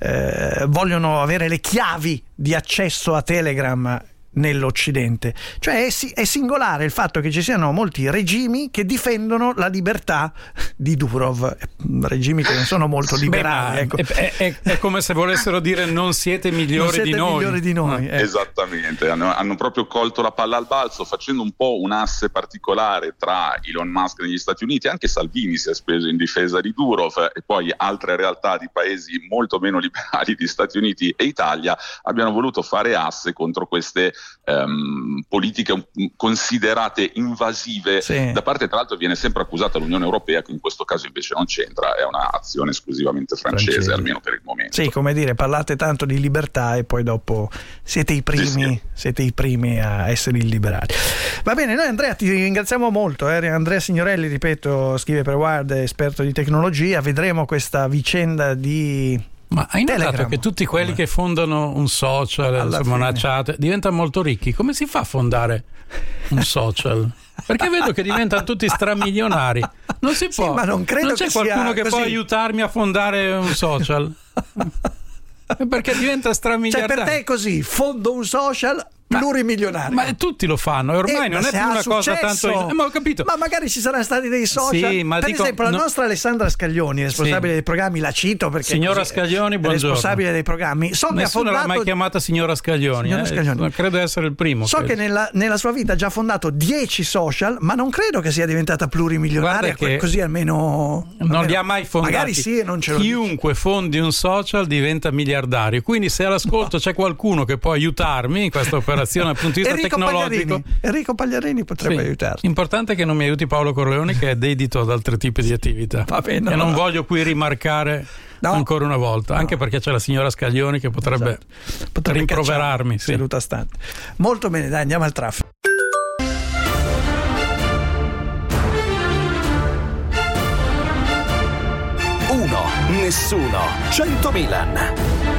eh, vogliono avere le chiavi di accesso a Telegram nell'Occidente. Cioè è, è singolare il fatto che ci siano molti regimi che difendono la libertà di Durov, regimi che non sono molto liberali. Beh, ecco. è, è, è come se volessero dire non siete migliori, non siete di, noi. migliori di noi. Ecco. Esattamente, hanno, hanno proprio colto la palla al balzo, facendo un po' un asse particolare tra Elon Musk negli Stati Uniti. Anche Salvini si è speso in difesa di Durov, e poi altre realtà di paesi molto meno liberali di Stati Uniti e Italia abbiano voluto fare asse contro queste Um, politiche considerate invasive, sì. Da parte, tra l'altro, viene sempre accusata l'Unione Europea, che in questo caso invece non c'entra, è un'azione esclusivamente francese, francese, almeno per il momento. Sì, come dire, parlate tanto di libertà e poi dopo siete i primi, sì, sì. siete i primi a essere illiberali. Va bene, noi Andrea ti ringraziamo molto, eh? Andrea Signorelli, ripeto, scrive per Wired, esperto di tecnologia. Vedremo questa vicenda di Ma hai notato Telegram. Che tutti quelli che fondano un social, insomma, una chat, diventano molto ricchi? Come si fa a fondare un social? Perché vedo che diventano tutti stramilionari. Non si può. Sì, ma non credo non c'è che qualcuno sia che così. può aiutarmi a fondare un social? Perché diventa stramiliardario. Cioè, per te è così, fondo un social, plurimilionario. Ma tutti lo fanno, e ormai eh, non è più una cosa tanto. Eh, ma ho capito. Ma magari ci saranno stati dei social. Sì, ma per dico, esempio, la no... nostra Alessandra Scaglioni, responsabile sì. dei programmi, la cito perché. Signora così, Scaglioni, buongiorno. Responsabile dei programmi. So Nessuno che ha fondato... l'ha mai chiamata signora Scaglioni. Signora eh? Scaglioni. Credo essere il primo. So credo. che nella, nella sua vita ha già fondato dieci social, ma non credo che sia diventata plurimilionaria. Che così almeno. Non almeno, li ha mai fondati. Magari sì, e non ce lo Chiunque dice. fondi un social diventa miliardario. Quindi, se all'ascolto no. c'è qualcuno che può aiutarmi in questa operazione dal punto di vista Enrico tecnologico. Pagliarini. Enrico Pagliarini potrebbe sì. aiutarti. L'importante è che non mi aiuti Paolo Corleone, che è dedito ad altri tipi di attività. Va bene, e no, non no. voglio qui rimarcare no. ancora una volta, no. anche perché c'è la signora Scaglioni che potrebbe, esatto. potrebbe rimproverarmi. Sì. Seduta stante. Molto bene, dai, andiamo al traffico. Uno, nessuno, cento Milan.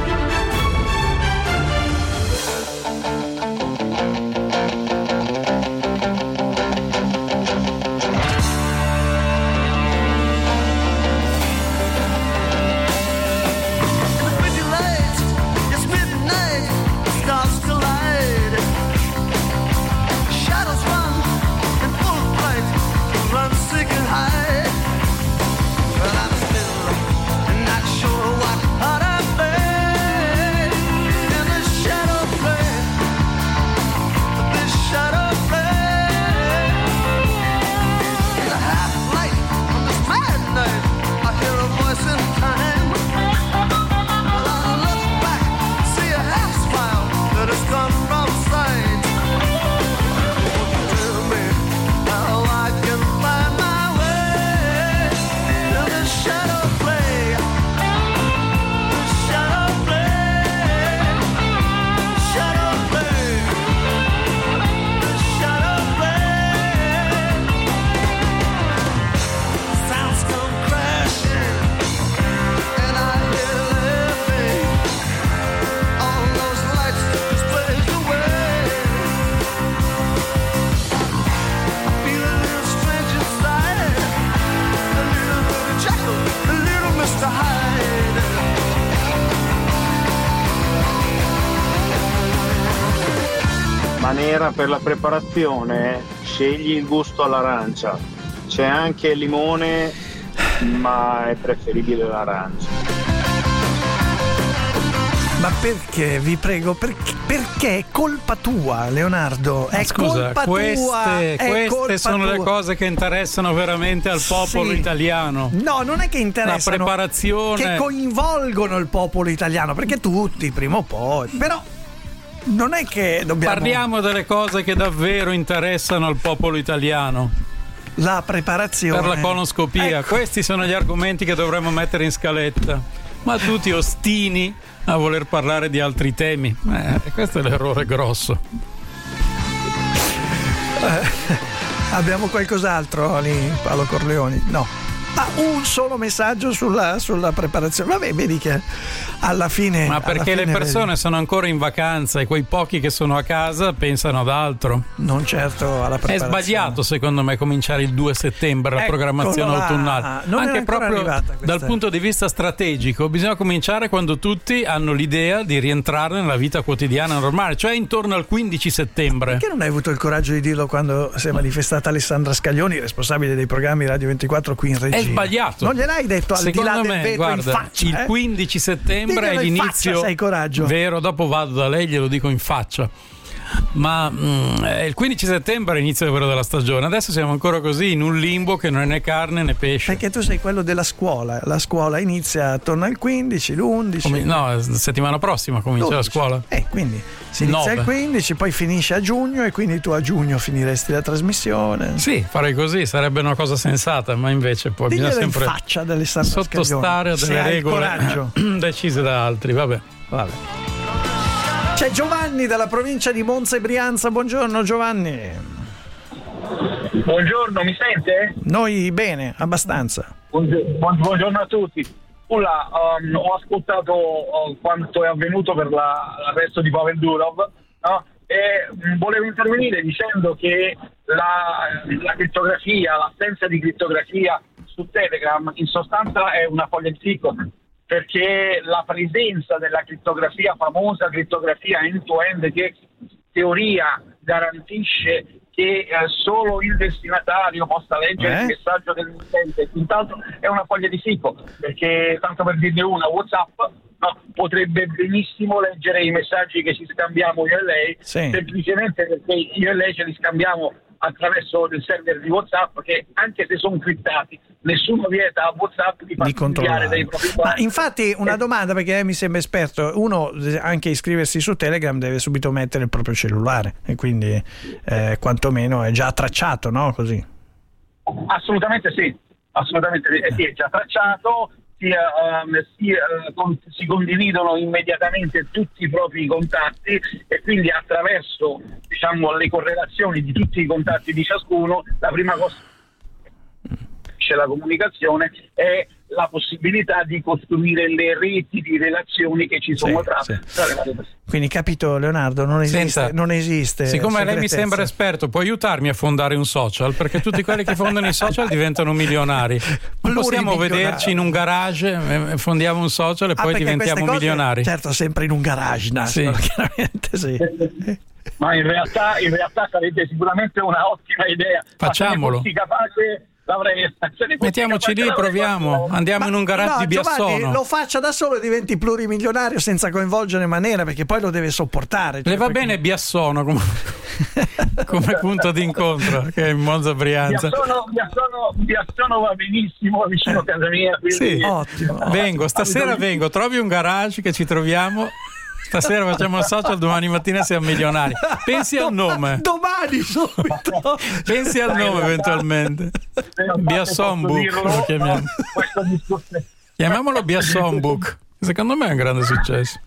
Manera per la preparazione, scegli il gusto all'arancia. C'è anche il limone, ma è preferibile l'arancia. Ma perché, vi prego, perché, perché è colpa tua, Leonardo? È Scusa, colpa queste, tua. È queste colpa sono tua. le cose che interessano veramente al popolo sì. italiano. No, non è che interessano, la preparazione che coinvolgono il popolo italiano, perché tutti prima o poi. Però non è che dobbiamo. Parliamo delle cose che davvero interessano al popolo italiano. La preparazione per la colonoscopia. Ecco. Questi sono gli argomenti che dovremmo mettere in scaletta. Ma tutti ostini a voler parlare di altri temi. Eh, questo è l'errore grosso. Eh, abbiamo qualcos'altro lì, Paolo Corleoni? No. Ah, un solo messaggio sulla, sulla preparazione. Vabbè, vedi che alla fine. Ma perché alla fine le persone vedi. sono ancora in vacanza e quei pochi che sono a casa pensano ad altro. Non certo alla preparazione. È sbagliato secondo me cominciare il due settembre la Eccolo programmazione là. autunnale. Non Anche proprio questa... dal punto di vista strategico bisogna cominciare quando tutti hanno l'idea di rientrare nella vita quotidiana normale, cioè intorno al quindici settembre. Perché non hai avuto il coraggio di dirlo quando si è manifestata Alessandra Scaglioni, responsabile dei programmi Radio ventiquattro qui in regia? È sbagliato. Non gliel'hai detto al Secondo di là del me, vetro guarda, in faccia, il eh? quindici settembre Diglielo è in l'inizio. faccia, se hai coraggio. Vero, dopo vado da lei, glielo dico in faccia. Ma mm, il quindici settembre è l'inizio davvero della stagione. Adesso siamo ancora così in un limbo che non è né carne né pesce. Perché tu sei quello della scuola. La scuola inizia attorno al quindici, l'undici. Come, no, settimana prossima comincia l'undici. La scuola. Eh, quindi si inizia nove. il quindici, poi finisce a giugno e quindi tu a giugno finiresti la trasmissione. Sì, farei così, sarebbe una cosa sensata, ma invece poi Diglielo bisogna sempre in faccia Alessandra sottostare a delle regole decise da altri. Vabbè. Vabbè. C'è Giovanni dalla provincia di Monza e Brianza. Buongiorno Giovanni. Buongiorno, mi sente? Noi bene, abbastanza. Buongiorno a tutti. Ulla, um, ho ascoltato uh, quanto è avvenuto per la, l'arresto di Pavel Durov, no? E um, volevo intervenire dicendo che la, la crittografia, l'assenza di crittografia su Telegram in sostanza è una foglia di fico, perché la presenza della crittografia, famosa crittografia end-to-end che, teoria garantisce che eh, solo il destinatario possa leggere eh? il messaggio dell'utente. Intanto è una foglia di fico, perché tanto per dirne una, WhatsApp no, potrebbe benissimo leggere i messaggi che ci scambiamo io e lei, sì. semplicemente perché io e lei ce li scambiamo attraverso il server di WhatsApp, che anche se sono criptati nessuno vieta a WhatsApp di far inviare dei propri Ma infatti una domanda, perché lei mi sembra esperto, uno anche iscriversi su Telegram deve subito mettere il proprio cellulare e quindi eh, quantomeno è già tracciato, no? Così. Assolutamente sì, assolutamente sì, sì è già tracciato. Si, um, si, uh, con, si condividono immediatamente tutti i propri contatti e quindi attraverso, diciamo, le correlazioni di tutti i contatti di ciascuno, la prima cosa c'è la comunicazione è la possibilità di costruire le reti di relazioni che ci sono sì, tra, sì. tra le varie persone. Quindi capito Leonardo, non esiste, Senta, non esiste siccome lei mi segretezza. sembra esperto, può aiutarmi a fondare un social? Perché tutti quelli che fondano i social diventano milionari. Non possiamo vederci in un garage, fondiamo un social e ah, poi diventiamo cose, milionari. Certo, sempre in un garage nascono, sì. Chiaramente sì. Ma in realtà, in realtà sarebbe sicuramente una ottima idea. Facciamolo. Ma se ne fossi capace, l'avrei. Mettiamoci lì, proviamo. Andiamo Ma, in un garage no, di Biassono. Giovanni, lo faccia da solo e diventi plurimilionario senza coinvolgere Manera, perché poi lo deve sopportare. Cioè, Le va perché... bene Biassono come, come punto d'incontro, che è in Monza Brianza. Biassono, Biassono, Biassono va benissimo, vicino a casa mia. Quindi... Sì, ottimo. Vengo, stasera vengo, trovi un garage che ci troviamo. Stasera facciamo il social, domani mattina siamo milionari. Pensi al nome. Domani subito. Pensi al nome eventualmente. Biassonbook lo chiamiamo. Chiamiamolo Biassonbook. Secondo me è un grande successo.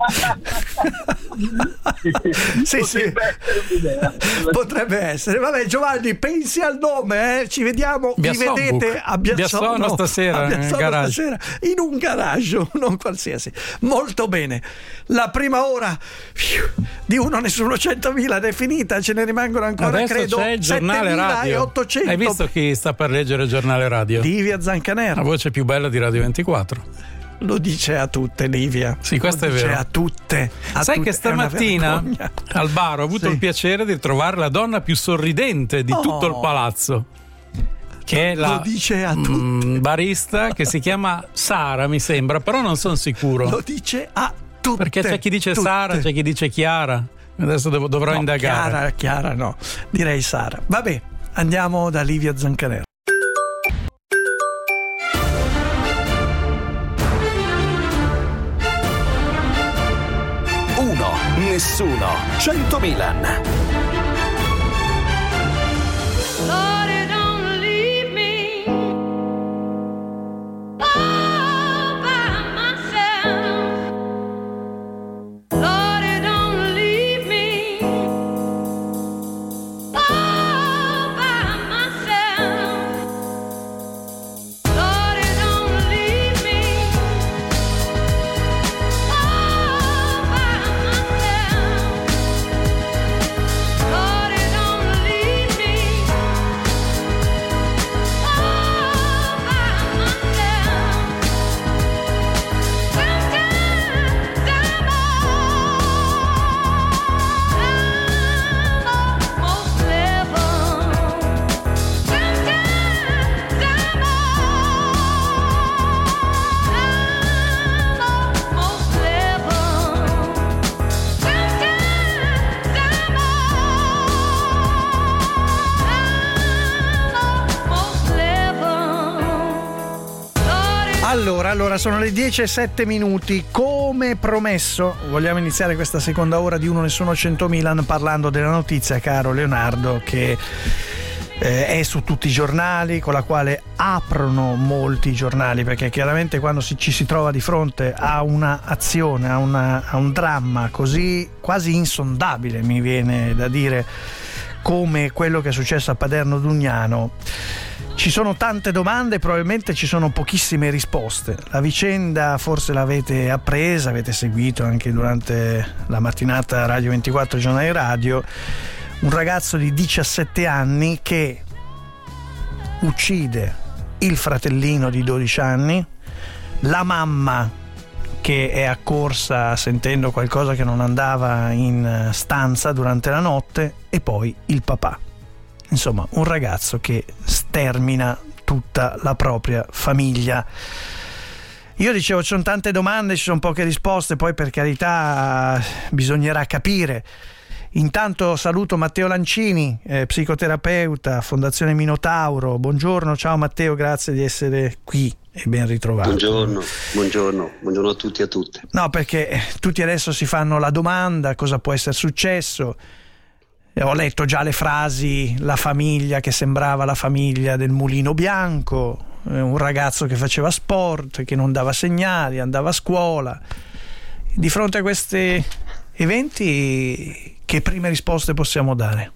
Sì, sì. Potrebbe essere. Vabbè, Giovanni, pensi al nome, eh? Ci vediamo, vi vedete a Biassono, Biassono stasera, a Biassono in, garage. stasera in un garage, non qualsiasi. Molto bene. La prima ora di Uno Nessuno centomila è finita, ce ne rimangono ancora. Adesso credo c'è il giornale radio. ottocento. Hai visto chi sta per leggere il giornale radio? Livia Zancanera, la voce più bella di Radio ventiquattro. Lo dice a tutte, Livia. Sì, questo lo è vero. Dice a tutte. A Sai tutte. che stamattina al bar ho avuto sì. il piacere di trovare la donna più sorridente di oh. tutto il palazzo. Che è la lo dice a tutte. Mm, barista che si chiama Sara, mi sembra, però non sono sicuro. Lo dice a tutte. Perché c'è chi dice tutte. Sara, c'è chi dice Chiara. Adesso devo, dovrò no, indagare. Chiara, Chiara no. Direi Sara. Vabbè, andiamo da Livia Zancanera. Uno, nessuno, cento Milan. Allora, allora, sono le dieci e sette minuti. Come promesso, vogliamo iniziare questa seconda ora di Uno Nessuno cento Milan parlando della notizia, caro Leonardo, che eh, è su tutti i giornali, con la quale aprono molti giornali, perché chiaramente quando si, ci si trova di fronte a una azione, a, una, a un dramma così quasi insondabile, mi viene da dire, come quello che è successo a Paderno Dugnano, ci sono tante domande, probabilmente ci sono pochissime risposte. La vicenda forse l'avete appresa, avete seguito anche durante la mattinata Radio ventiquattro Giornale Radio. Un ragazzo di diciassette anni che uccide il fratellino di dodici anni, la mamma che è accorsa sentendo qualcosa che non andava in stanza durante la notte, e poi il papà. Insomma, un ragazzo che stermina tutta la propria famiglia. Io dicevo, ci sono tante domande, ci sono poche risposte, poi per carità bisognerà capire. Intanto saluto Matteo Lancini, eh, psicoterapeuta, Fondazione Minotauro. Buongiorno, ciao Matteo, grazie di essere qui e ben ritrovato. Buongiorno, buongiorno, buongiorno a tutti e a tutte. No, perché tutti adesso si fanno la domanda cosa può essere successo. Ho letto già le frasi, la famiglia che sembrava la famiglia del Mulino Bianco, un ragazzo che faceva sport, che non dava segnali, andava a scuola. Di fronte a questi eventi, che prime risposte possiamo dare?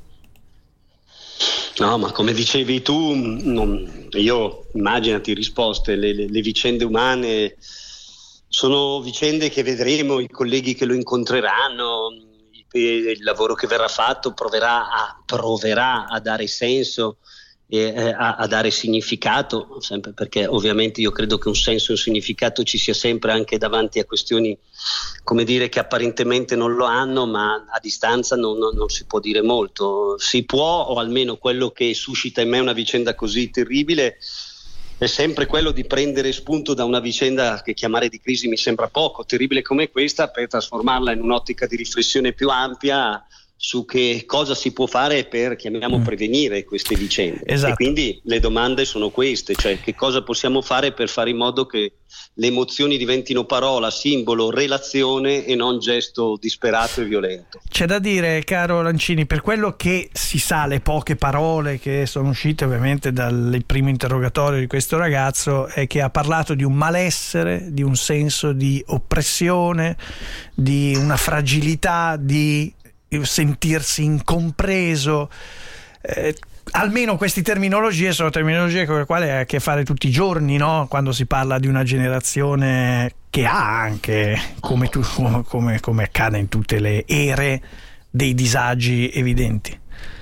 No, ma come dicevi tu, non, io immaginati risposte, le, le, le vicende umane sono vicende che vedremo, i colleghi che lo incontreranno, il lavoro che verrà fatto proverà a, proverà a dare senso e eh, a, a dare significato, sempre, perché ovviamente io credo che un senso e un significato ci sia sempre anche davanti a questioni, come dire, che apparentemente non lo hanno, ma a distanza non, non, non si può dire molto. Si può, o almeno quello che suscita in me una vicenda così terribile è sempre quello di prendere spunto da una vicenda che chiamare di crisi mi sembra poco, terribile come questa, per trasformarla in un'ottica di riflessione più ampia su che cosa si può fare per, chiamiamo, prevenire queste vicende. Esatto. E quindi le domande sono queste, cioè che cosa possiamo fare per fare in modo che le emozioni diventino parola, simbolo, relazione e non gesto disperato e violento. C'è da dire, caro Lancini, per quello che si sa, le poche parole che sono uscite ovviamente dal primo interrogatorio di questo ragazzo, è che ha parlato di un malessere, di un senso di oppressione, di una fragilità, di sentirsi incompreso. Eh, almeno queste terminologie sono terminologie con le quali hai a che fare tutti i giorni, no? Quando si parla di una generazione che ha anche, come, tu, come, come accade in tutte le ere, dei disagi evidenti.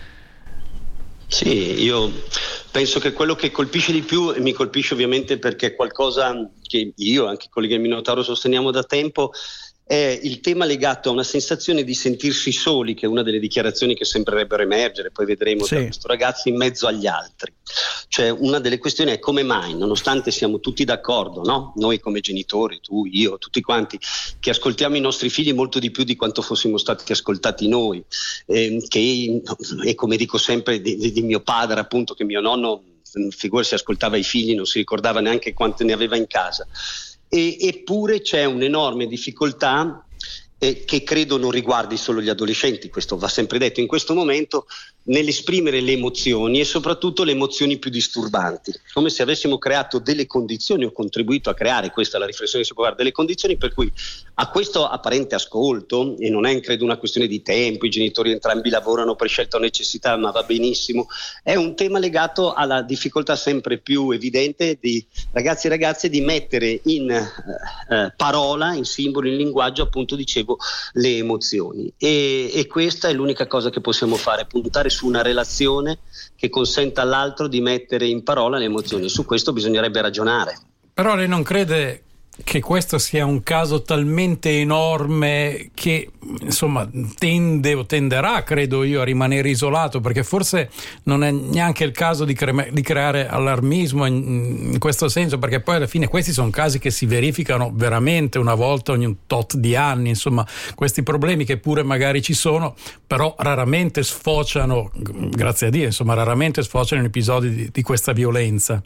Sì, io penso che quello che colpisce di più, e mi colpisce ovviamente perché è qualcosa che io e anche i colleghi del Minotauro sosteniamo da tempo, è il tema legato a una sensazione di sentirsi soli, che è una delle dichiarazioni che sembrerebbero emergere, poi vedremo, sì, da questo ragazzo, in mezzo agli altri. Cioè, una delle questioni è come mai, nonostante siamo tutti d'accordo, no? Noi come genitori, tu, io, tutti quanti, che ascoltiamo i nostri figli molto di più di quanto fossimo stati ascoltati noi, eh, che, e come dico sempre di, di mio padre, appunto, che mio nonno, figura, si ascoltava i figli, non si ricordava neanche quante ne aveva in casa. E, eppure c'è un'enorme difficoltà eh, che credo non riguardi solo gli adolescenti, questo va sempre detto in questo momento, nell'esprimere le emozioni e soprattutto le emozioni più disturbanti, come se avessimo creato delle condizioni o contribuito a creare, questa è la riflessione che si può fare, delle condizioni per cui a questo apparente ascolto, e non è credo una questione di tempo, i genitori entrambi lavorano per scelta o necessità, ma va benissimo, è un tema legato alla difficoltà sempre più evidente di ragazzi e ragazze di mettere in eh, eh, parola, in simbolo, in linguaggio, appunto dicevo, le emozioni, e, e questa è l'unica cosa che possiamo fare, puntare su una relazione che consenta all'altro di mettere in parola le emozioni. Su questo bisognerebbe ragionare. Però lei non crede che questo sia un caso talmente enorme che, insomma, tende o tenderà, credo io, a rimanere isolato, perché forse non è neanche il caso di, cre- di creare allarmismo in, in questo senso, perché poi alla fine questi sono casi che si verificano veramente una volta ogni un tot di anni, insomma, questi problemi che pure magari ci sono, però raramente sfociano, grazie a Dio, insomma, raramente sfociano in episodi di, di questa violenza.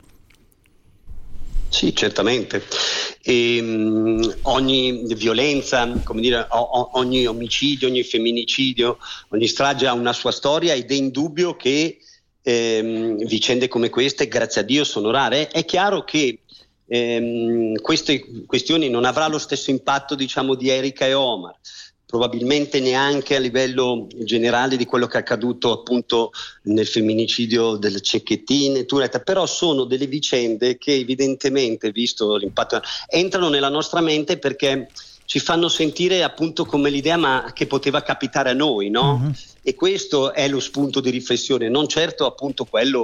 Sì, certamente. E, um, ogni violenza, come dire, o, o, ogni omicidio, ogni femminicidio, ogni strage ha una sua storia, ed è indubbio che ehm, vicende come queste, grazie a Dio, sono rare. È chiaro che ehm, queste questioni non avrà lo stesso impatto, diciamo, di Erika e Omar, probabilmente neanche a livello generale di quello che è accaduto appunto nel femminicidio del Cecchettin e Turetta, però sono delle vicende che evidentemente, visto l'impatto, entrano nella nostra mente perché ci fanno sentire appunto come l'idea ma che poteva capitare a noi, no? Uh-huh. E questo è lo spunto di riflessione, non certo appunto quello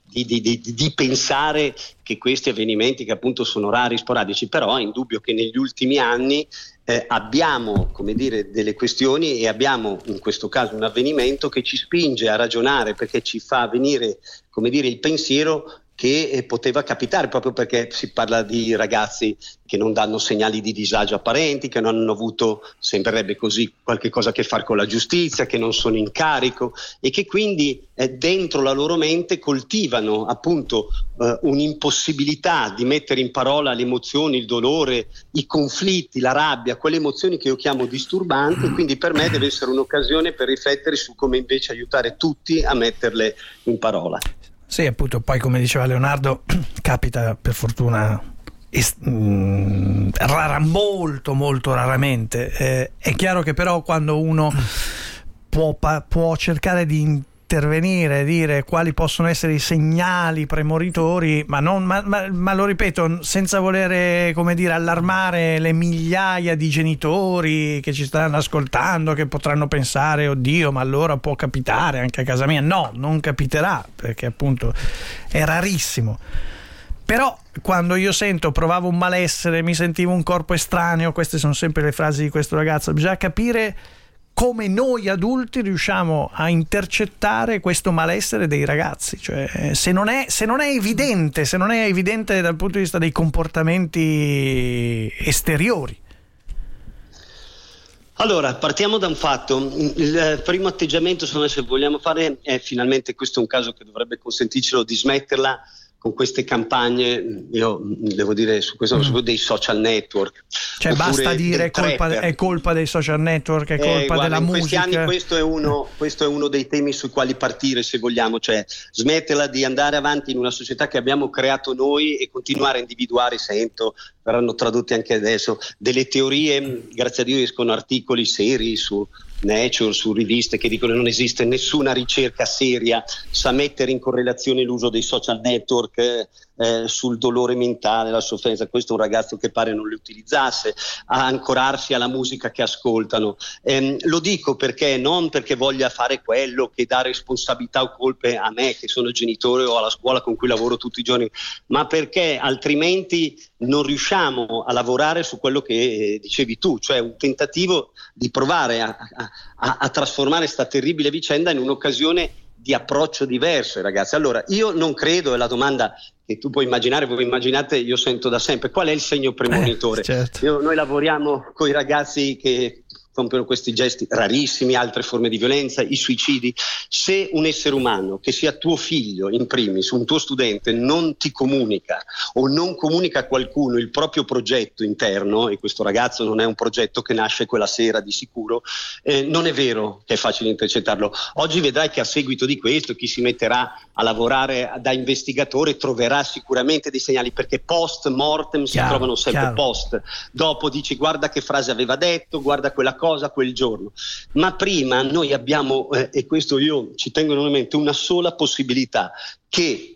Di, di, di, di pensare che questi avvenimenti, che appunto sono rari, sporadici, però è indubbio che negli ultimi anni eh, abbiamo, come dire, delle questioni, e abbiamo in questo caso un avvenimento che ci spinge a ragionare, perché ci fa venire, come dire, il pensiero che eh, poteva capitare, proprio perché si parla di ragazzi che non danno segnali di disagio apparenti, che non hanno avuto, sembrerebbe così, qualche cosa a che fare con la giustizia, che non sono in carico e che quindi eh, dentro la loro mente coltivano appunto eh, un'impossibilità di mettere in parola le emozioni, il dolore, i conflitti, la rabbia, quelle emozioni che io chiamo disturbanti, e quindi per me deve essere un'occasione per riflettere su come invece aiutare tutti a metterle in parola. Sì, appunto, poi come diceva Leonardo, capita per fortuna est- mh, rara, molto molto raramente. Eh, è chiaro che però quando uno può, pa- può cercare di intervenire, dire quali possono essere i segnali premonitori, ma, non, ma, ma, ma lo ripeto, senza volere, come dire, allarmare le migliaia di genitori che ci stanno ascoltando, che potranno pensare oddio, ma allora può capitare anche a casa mia. No, non capiterà, perché appunto è rarissimo. Però quando io sento, provavo un malessere, mi sentivo un corpo estraneo, queste sono sempre le frasi di questo ragazzo, bisogna capire come noi adulti riusciamo a intercettare questo malessere dei ragazzi. Cioè, se non è, se non è evidente, se non è evidente dal punto di vista dei comportamenti esteriori. Allora, partiamo da un fatto. Il primo atteggiamento, se vogliamo fare, è finalmente, questo è un caso che dovrebbe consentircelo, di smetterla con queste campagne, io devo dire su questo, mm. dei social network. Cioè basta dire è colpa, è colpa dei social network, è colpa eh, guarda, della in musica. Questi anni questo è, uno, questo è uno dei temi sui quali partire, se vogliamo, cioè smetterla di andare avanti in una società che abbiamo creato noi e continuare a individuare, sento, verranno tradotti anche adesso, delle teorie, grazie a Dio escono articoli seri su Nature, su riviste che dicono che non esiste nessuna ricerca seria, sa mettere in correlazione l'uso dei social network eh, eh, sul dolore mentale, la sofferenza. Questo è un ragazzo che pare non li utilizzasse, a ancorarsi alla musica che ascoltano. Eh, lo dico perché non perché voglia fare quello che dà responsabilità o colpe a me che sono genitore o alla scuola con cui lavoro tutti i giorni, ma perché altrimenti non riusciamo a lavorare su quello che eh, dicevi tu, cioè un tentativo di provare a, a, a trasformare sta terribile vicenda in un'occasione di approccio diverso ai ragazzi. Allora, io non credo, è la domanda che tu puoi immaginare, voi immaginate, io sento da sempre, qual è il segno premonitore? Eh, certo. Io, noi lavoriamo con i ragazzi che compiono questi gesti rarissimi, altre forme di violenza, i suicidi. Se un essere umano, che sia tuo figlio in primis, un tuo studente, non ti comunica o non comunica a qualcuno il proprio progetto interno, e questo ragazzo non è un progetto che nasce quella sera di sicuro, eh, non è vero che è facile intercettarlo. Oggi vedrai che a seguito di questo chi si metterà a lavorare da investigatore troverà sicuramente dei segnali, perché post mortem si chiaro, trovano sempre chiaro. post. Dopo dici guarda che frase aveva detto, guarda quella cosa quel giorno, ma prima noi abbiamo, eh, e questo io ci tengo enormemente, una sola possibilità, che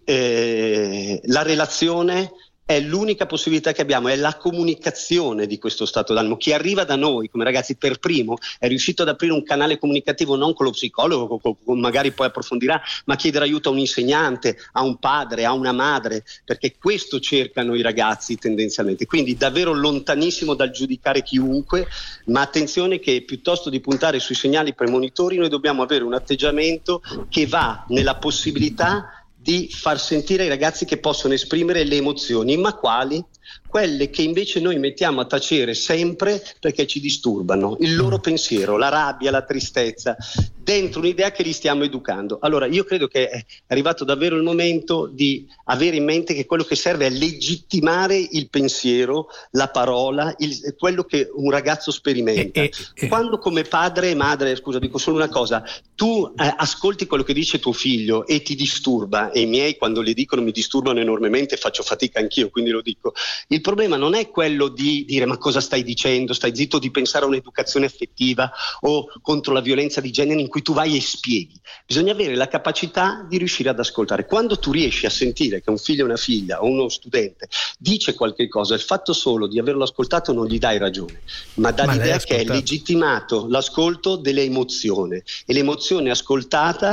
eh, la relazione è l'unica possibilità che abbiamo, è la comunicazione di questo stato d'animo. Chi arriva da noi come ragazzi per primo è riuscito ad aprire un canale comunicativo non con lo psicologo, con, con, magari poi approfondirà, ma chiedere aiuto a un insegnante, a un padre, a una madre, perché questo cercano i ragazzi tendenzialmente. Quindi davvero lontanissimo dal giudicare chiunque, ma attenzione che piuttosto di puntare sui segnali premonitori noi dobbiamo avere un atteggiamento che va nella possibilità di far sentire ai ragazzi che possono esprimere le emozioni, ma quali? Quelle che invece noi mettiamo a tacere sempre perché ci disturbano, il loro pensiero, la rabbia, la tristezza, dentro un'idea che li stiamo educando. Allora io credo che è arrivato davvero il momento di avere in mente che quello che serve è legittimare il pensiero, la parola, il, quello che un ragazzo sperimenta. E, e, Quando come padre e madre, scusa dico solo una cosa, tu eh, ascolti quello che dice tuo figlio e ti disturba, e i miei quando li dicono mi disturbano enormemente, faccio fatica anch'io, quindi lo dico. Il problema non è quello di dire ma cosa stai dicendo, stai zitto, di pensare a un'educazione affettiva o contro la violenza di genere in cui tu vai e spieghi. Bisogna avere la capacità di riuscire ad ascoltare. Quando tu riesci a sentire che un figlio o una figlia o uno studente dice qualche cosa, il fatto solo di averlo ascoltato non gli dai ragione, ma dà ma l'idea che è legittimato l'ascolto delle emozioni, e l'emozione ascoltata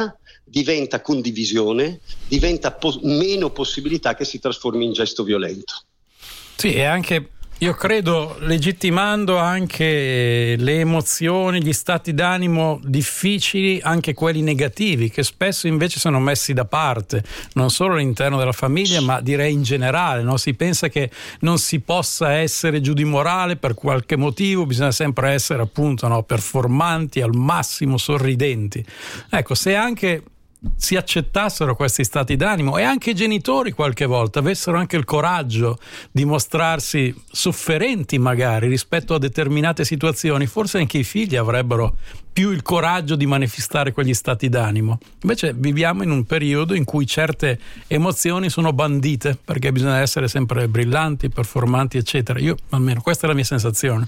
diventa condivisione, diventa po- meno possibilità che si trasformi in gesto violento. Sì, e anche, io credo, legittimando anche le emozioni, gli stati d'animo difficili, anche quelli negativi, che spesso invece sono messi da parte, non solo all'interno della famiglia, ma direi in generale, no? Si pensa che non si possa essere giù di morale per qualche motivo, bisogna sempre essere appunto, no, performanti, al massimo sorridenti. Ecco, se anche si accettassero questi stati d'animo e anche i genitori qualche volta avessero anche il coraggio di mostrarsi sofferenti magari rispetto a determinate situazioni, forse anche i figli avrebbero più il coraggio di manifestare quegli stati d'animo. Invece viviamo in un periodo in cui certe emozioni sono bandite perché bisogna essere sempre brillanti, performanti, eccetera. Io, almeno questa è la mia sensazione.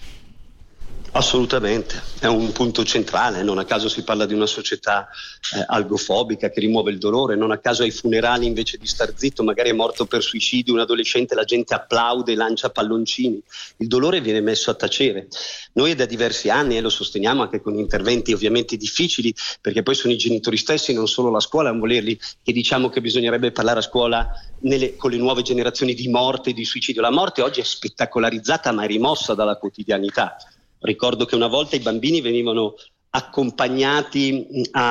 Assolutamente, è un punto centrale, non a caso si parla di una società eh, algofobica che rimuove il dolore, non a caso ai funerali invece di star zitto, magari è morto per suicidio un adolescente, la gente applaude e lancia palloncini, il dolore viene messo a tacere. Noi da diversi anni, e eh, lo sosteniamo anche con interventi ovviamente difficili, perché poi sono i genitori stessi, non solo la scuola a volerli, che diciamo che bisognerebbe parlare a scuola nelle, con le nuove generazioni di morte e di suicidio. La morte oggi è spettacolarizzata ma è rimossa dalla quotidianità. Ricordo che una volta i bambini venivano accompagnati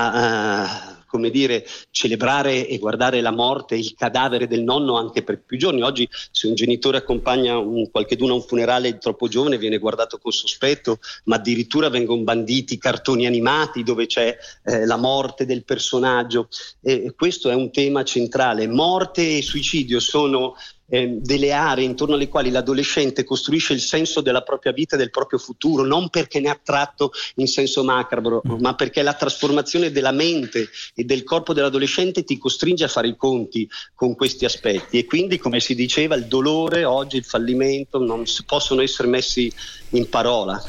a, a come dire, celebrare e guardare la morte, il cadavere del nonno anche per più giorni. Oggi se un genitore accompagna un, qualcheduno a un funerale troppo giovane viene guardato con sospetto, ma addirittura vengono banditi cartoni animati dove c'è eh, la morte del personaggio. E questo è un tema centrale. Morte e suicidio sono Eh, delle aree intorno alle quali l'adolescente costruisce il senso della propria vita e del proprio futuro, non perché ne ha tratto in senso macabro, mm. ma perché la trasformazione della mente e del corpo dell'adolescente ti costringe a fare i conti con questi aspetti, e quindi, come si diceva, il dolore oggi, il fallimento non possono essere messi in parola.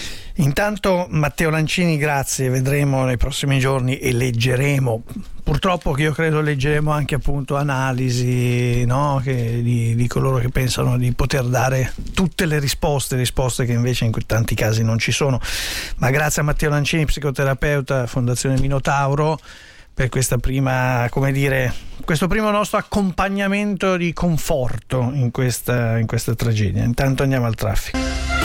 Intanto Matteo Lancini, grazie, vedremo nei prossimi giorni e leggeremo, purtroppo che io credo leggeremo anche appunto analisi, no? che, di, di coloro che pensano di poter dare tutte le risposte, risposte che invece in tanti casi non ci sono. Ma grazie a Matteo Lancini, psicoterapeuta, Fondazione Minotauro, per questa prima, come dire, questo primo nostro accompagnamento di conforto in questa, in questa tragedia. Intanto andiamo al traffico.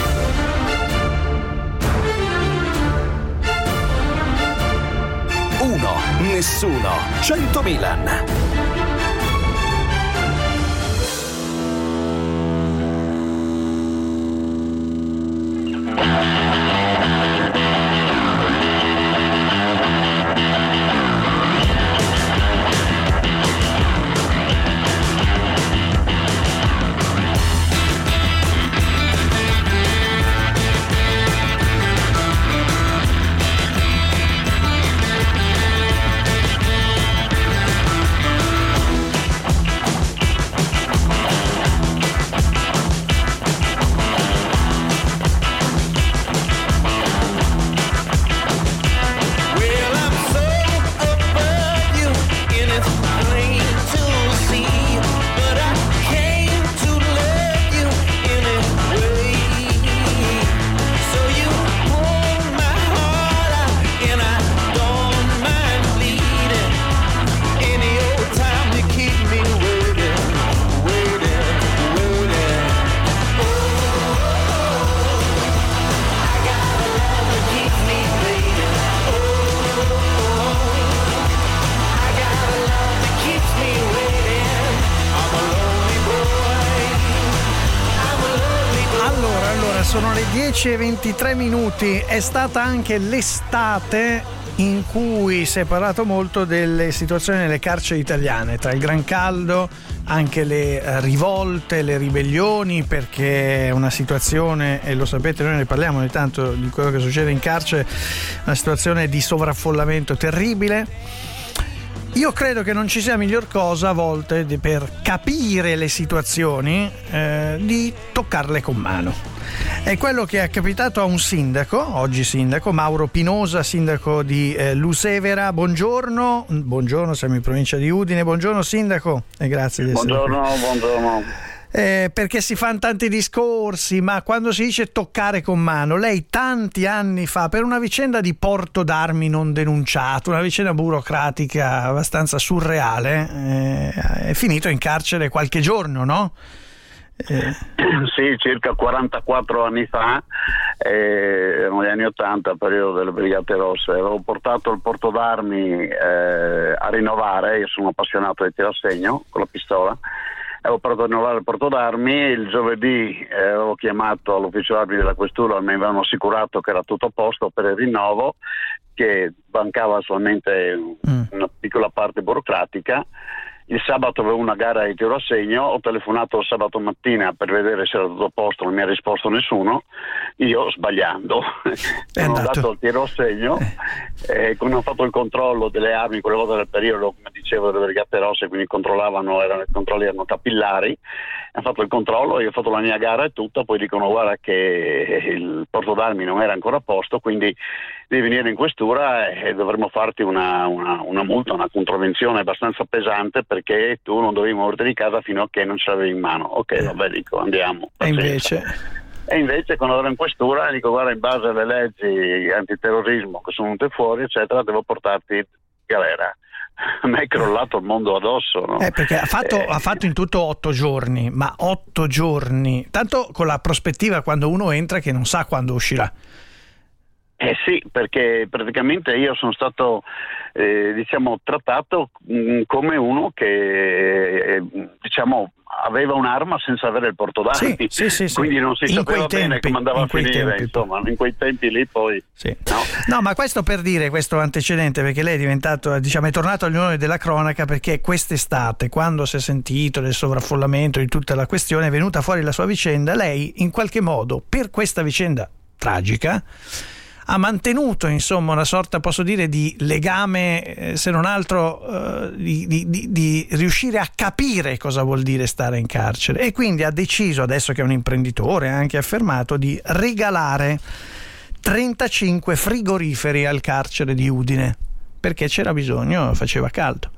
Uno, nessuno, cento Milan. Sono le dieci e ventitré minuti, è stata anche l'estate in cui si è parlato molto delle situazioni nelle carceri italiane, tra il gran caldo, anche le rivolte, le ribellioni, perché è una situazione, e lo sapete, noi ne parliamo ogni tanto di quello che succede in carcere, una situazione di sovraffollamento terribile. Io credo che non ci sia miglior cosa a volte per capire le situazioni eh, di toccarle con mano. È quello che è capitato a un sindaco, oggi sindaco, Mauro Pinosa, sindaco di eh, Lusevera. Buongiorno, buongiorno, siamo in provincia di Udine. Buongiorno sindaco e grazie di essere Buongiorno, qui. buongiorno. Eh, perché si fanno tanti discorsi, ma quando si dice toccare con mano, lei tanti anni fa, per una vicenda di porto d'armi non denunciato, una vicenda burocratica abbastanza surreale, eh, è finito in carcere qualche giorno, no? Eh. Sì, circa quarantaquattro anni fa, eh, erano gli anni ottanta, periodo delle Brigate Rosse. Avevo portato il porto d'armi eh, a rinnovare. Io sono appassionato di tiro a segno con la pistola. Avevo portato a rinnovare il porto d'armi. Il giovedì eh, avevo chiamato all'ufficio armi della questura, mi avevano assicurato che era tutto a posto per il rinnovo, che mancava solamente mm. una piccola parte burocratica. Il sabato avevo una gara di tiro a segno, ho telefonato il sabato mattina per vedere se era tutto a posto, non mi ha risposto nessuno. Io, sbagliando, sono andato al tiro a segno e quando ho fatto il controllo delle armi, quelle volte del periodo, come dicevo, delle Brigate Rosse, quindi controllavano, erano, i controlli erano capillari, ho fatto il controllo, io ho fatto la mia gara e tutto, poi dicono guarda che il porto d'armi non era ancora a posto, quindi devi venire in questura e dovremmo farti una, una, una multa, una contravvenzione abbastanza pesante perché tu non dovevi muoverti di casa fino a che non ce l'avevi in mano. Ok, vabbè, dico, andiamo. E invece? E invece quando ero in questura dico guarda, in base alle leggi antiterrorismo che sono venute fuori, eccetera, devo portarti in galera. A me è crollato il mondo addosso, no? Eh, perché ha fatto, eh, ha fatto in tutto otto giorni, ma otto giorni, tanto con la prospettiva quando uno entra che non sa quando uscirà. Eh sì, perché praticamente io sono stato eh, diciamo trattato mh, come uno che eh, diciamo aveva un'arma senza avere il porto d'armi, sì, sì, sì, quindi non si in sapeva tempi, bene come andava a finire, tempi, insomma, in quei tempi lì poi sì. no. no, ma questo per dire questo antecedente, perché lei è diventato, diciamo, è tornato agli onori della cronaca perché quest'estate, quando si è sentito del sovraffollamento, di tutta la questione, è venuta fuori la sua vicenda, lei in qualche modo per questa vicenda tragica ha mantenuto, insomma, una sorta, posso dire, di legame, eh, se non altro eh, di, di, di, di riuscire a capire cosa vuol dire stare in carcere, e quindi ha deciso, adesso che è un imprenditore, ha anche affermato, di regalare trentacinque frigoriferi al carcere di Udine perché c'era bisogno, faceva caldo.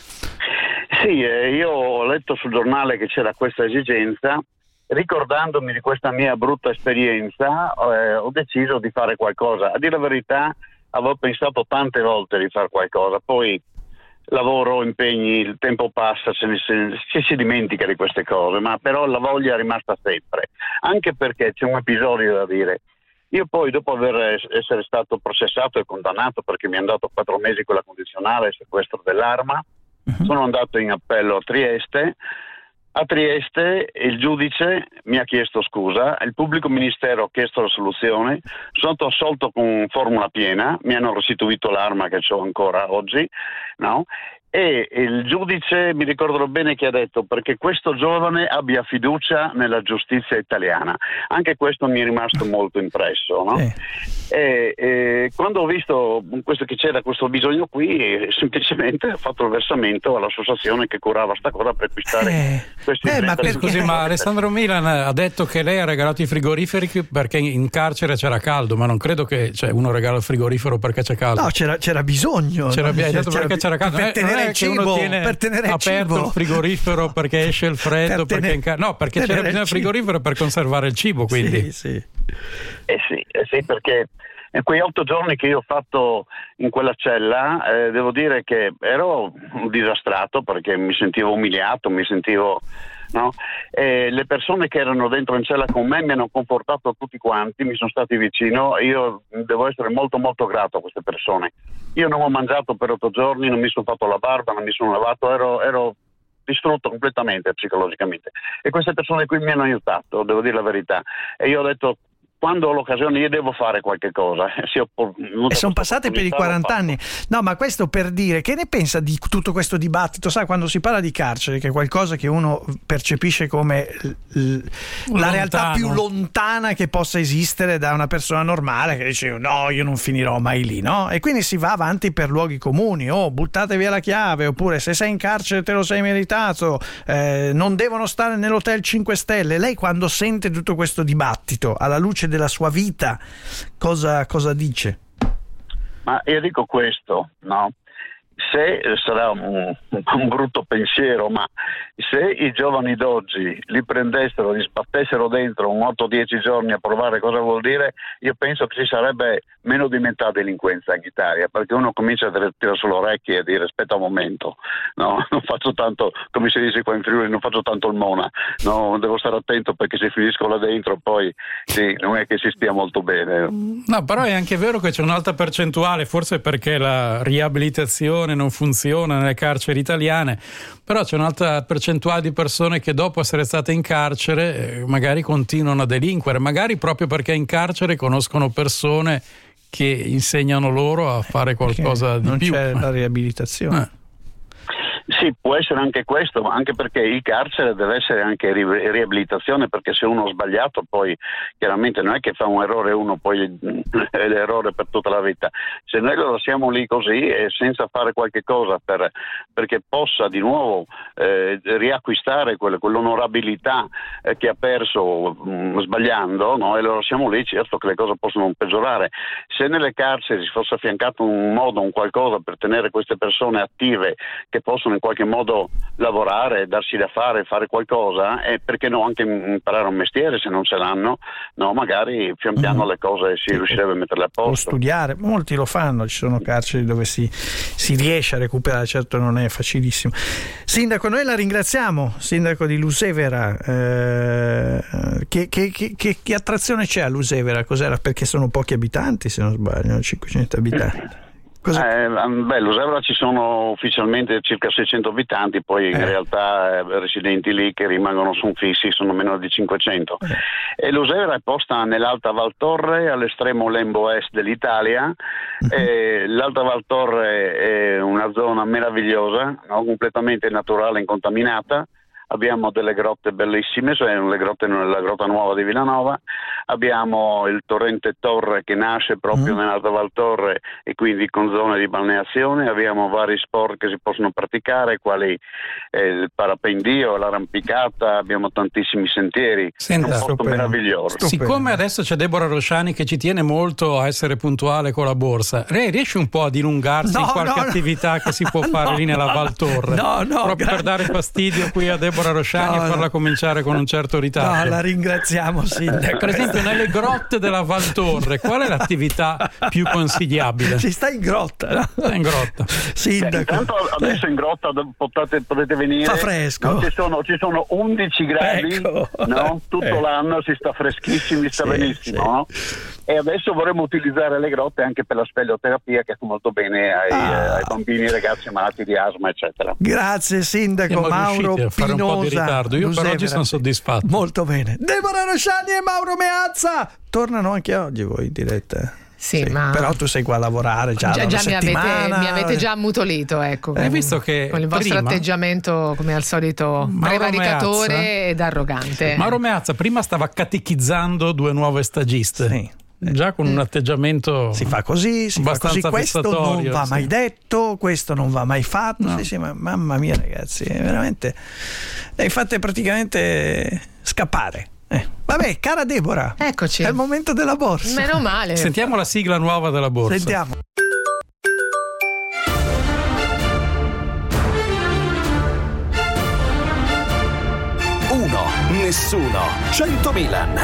Sì, eh, io ho letto sul giornale che c'era questa esigenza. Ricordandomi di questa mia brutta esperienza, eh, ho deciso di fare qualcosa. A dire la verità, avevo pensato tante volte di fare qualcosa, poi lavoro, impegni, il tempo passa, ci si, si dimentica di queste cose, ma però la voglia è rimasta sempre, anche perché c'è un episodio da dire. Io poi, dopo aver essere stato processato e condannato, perché mi hanno dato quattro mesi con la condizionale e sequestro dell'arma, uh-huh. sono andato in appello a Trieste. A Trieste il giudice mi ha chiesto scusa, il pubblico ministero ha chiesto la soluzione, sono stato assolto con formula piena, mi hanno restituito l'arma che ho ancora oggi, no? E il giudice, mi ricordo bene che ha detto, perché questo giovane abbia fiducia nella giustizia italiana. Anche questo mi è rimasto molto impresso, no? Eh. E, e quando ho visto questo, che c'era questo bisogno qui, semplicemente ho fatto il versamento all'associazione che curava sta cosa per acquistare eh. questi eh, ma per, scusi, ma Alessandro Milan ha detto che lei ha regalato i frigoriferi perché in carcere c'era caldo, ma non credo che, cioè, uno regala il frigorifero perché c'è caldo. No, c'era, c'era bisogno. C'era, no? Hai detto c'era, perché c'era caldo. Per tenere eh, il cibo, per tenere aperto cibo. il frigorifero perché esce il freddo, per perché tenere, in ca- no, perché c'era bisogno del frigorifero per conservare il cibo, quindi. Sì, sì. Eh sì, eh sì, perché in quei otto giorni che io ho fatto in quella cella, eh, devo dire che ero disastrato perché mi sentivo umiliato, mi sentivo, no? E le persone che erano dentro in cella con me mi hanno confortato tutti quanti, mi sono stati vicino e io devo essere molto molto grato a queste persone. Io non ho mangiato per otto giorni, non mi sono fatto la barba, non mi sono lavato, ero, ero distrutto completamente psicologicamente, e queste persone qui mi hanno aiutato, devo dire la verità, e io ho detto, quando ho l'occasione io devo fare qualche cosa. E sono passate per i quaranta anni. No, ma questo per dire, che ne pensa di tutto questo dibattito? Sa, quando si parla di carcere, che è qualcosa che uno percepisce come l- la realtà più lontana che possa esistere da una persona normale, che dice no, io non finirò mai lì, no? E quindi si va avanti per luoghi comuni, o oh, buttate via la chiave, oppure se sei in carcere te lo sei meritato, eh, non devono stare nell'hotel cinque stelle. Lei, quando sente tutto questo dibattito alla luce della sua vita, cosa, cosa dice? Ma io dico questo, no? se sarà un, un brutto pensiero, ma se i giovani d'oggi li prendessero, li sbattessero dentro un otto dieci giorni a provare cosa vuol dire, io penso che ci sarebbe meno di metà delinquenza in Italia, perché uno comincia a tirare sulle orecchie e dire aspetta un momento, no, non faccio tanto, come si dice qua in Friuli, non faccio tanto il mona, no, devo stare attento perché se finisco là dentro poi sì, non è che si stia molto bene. No, però è anche vero che c'è un'alta percentuale, forse perché la riabilitazione non funziona nelle carceri italiane, però c'è un'alta percentuale di persone che dopo essere state in carcere magari continuano a delinquere, magari proprio perché in carcere conoscono persone che insegnano loro a fare qualcosa perché di non più. c'è la riabilitazione. Eh. Sì, può essere anche questo, ma anche perché il carcere deve essere anche ri- riabilitazione, perché se uno ha sbagliato poi chiaramente non è che fa un errore uno poi è l'errore per tutta la vita. Se noi lo lasciamo lì così e senza fare qualche cosa per, perché possa di nuovo eh, riacquistare quelle, quell'onorabilità eh, che ha perso mh, sbagliando, no? E lo lasciamo lì, certo che le cose possono peggiorare. Se nelle carceri si fosse affiancato un modo, un qualcosa per tenere queste persone attive che possono in qualche modo lavorare, darsi da fare, fare qualcosa, e perché no anche imparare un mestiere se non ce l'hanno, no, magari pian piano mm-hmm. le cose si sì. riuscirebbe a metterle a posto. O studiare, molti lo fanno, ci sono carceri dove si, si riesce a recuperare, certo non è facilissimo. Sindaco, noi la ringraziamo, sindaco di Lusevera, eh, che, che, che, che, che attrazione c'è a Lusevera? Cos'era? Perché sono pochi abitanti, se non sbaglio, cinquecento abitanti. Eh, beh, Lusevera ci sono ufficialmente circa seicento abitanti, poi eh. in realtà eh, residenti lì che rimangono sono fissi, sono meno di cinquecento. Eh. E Lusevera è posta nell'Alta Val Torre, all'estremo lembo est dell'Italia. Uh-huh. E l'Alta Val Torre è una zona meravigliosa, no? Completamente naturale e incontaminata. Abbiamo delle grotte bellissime, cioè le grotte nella grotta nuova di Villanova, abbiamo il torrente Torre che nasce proprio mm. nell'Alta Val Torre e quindi con zone di balneazione, abbiamo vari sport che si possono praticare, quali eh, il parapendio, l'arrampicata, abbiamo tantissimi sentieri. Senta, è un posto stupendo. meraviglioso. Siccome adesso c'è Deborah Rosciani che ci tiene molto a essere puntuale con la borsa, lei riesce un po' ad dilungarsi no, in qualche no, attività no. che si può fare no, lì nella no, Val Torre? No, no, proprio grazie. per dare fastidio qui a Deborah Rosciani no, e farla no. cominciare con un certo ritardo. No, la ringraziamo, sindaco. Per esempio nelle grotte della Val Torre qual è l'attività più consigliabile? Si sta in grotta, no? Sta in grotta. Sindaco. Eh, intanto adesso in grotta potete, potete venire. Fa fresco. No, ci, sono, ci sono undici gradi, ecco. no? Tutto eh. l'anno si sta freschissimi, sta sì, benissimo, sì. no? E adesso vorremmo utilizzare le grotte anche per la speleoterapia che fa molto bene ai, ah. ai bambini, ai ragazzi malati di asma, eccetera. Grazie sindaco. Siamo Mauro a fare Pinosa, un po' di ritardo. Io Lusevera. per oggi sono soddisfatto. Molto bene. Deborah Rosciani e Mauro Meazza tornano anche oggi voi in diretta. Sì, sì, ma però tu sei qua a lavorare già, già, già una mi, settimana. avete, mi avete già ammutolito, ecco. Hai visto che con il vostro prima, atteggiamento come al solito Mauro prevaricatore Meazza, ed arrogante. Mauro Meazza prima stava catechizzando due nuove stagiste. Sì. Già con un atteggiamento si fa così, si fa così, questo non va sì. mai detto, questo non va mai fatto. No. Sì, sì, ma mamma mia ragazzi, è veramente le fate praticamente scappare. Eh. Vabbè, cara Deborah, eccoci. È il momento della borsa. Meno male. Sentiamo la sigla nuova della borsa. Sentiamo. Uno, nessuno, cento Milan.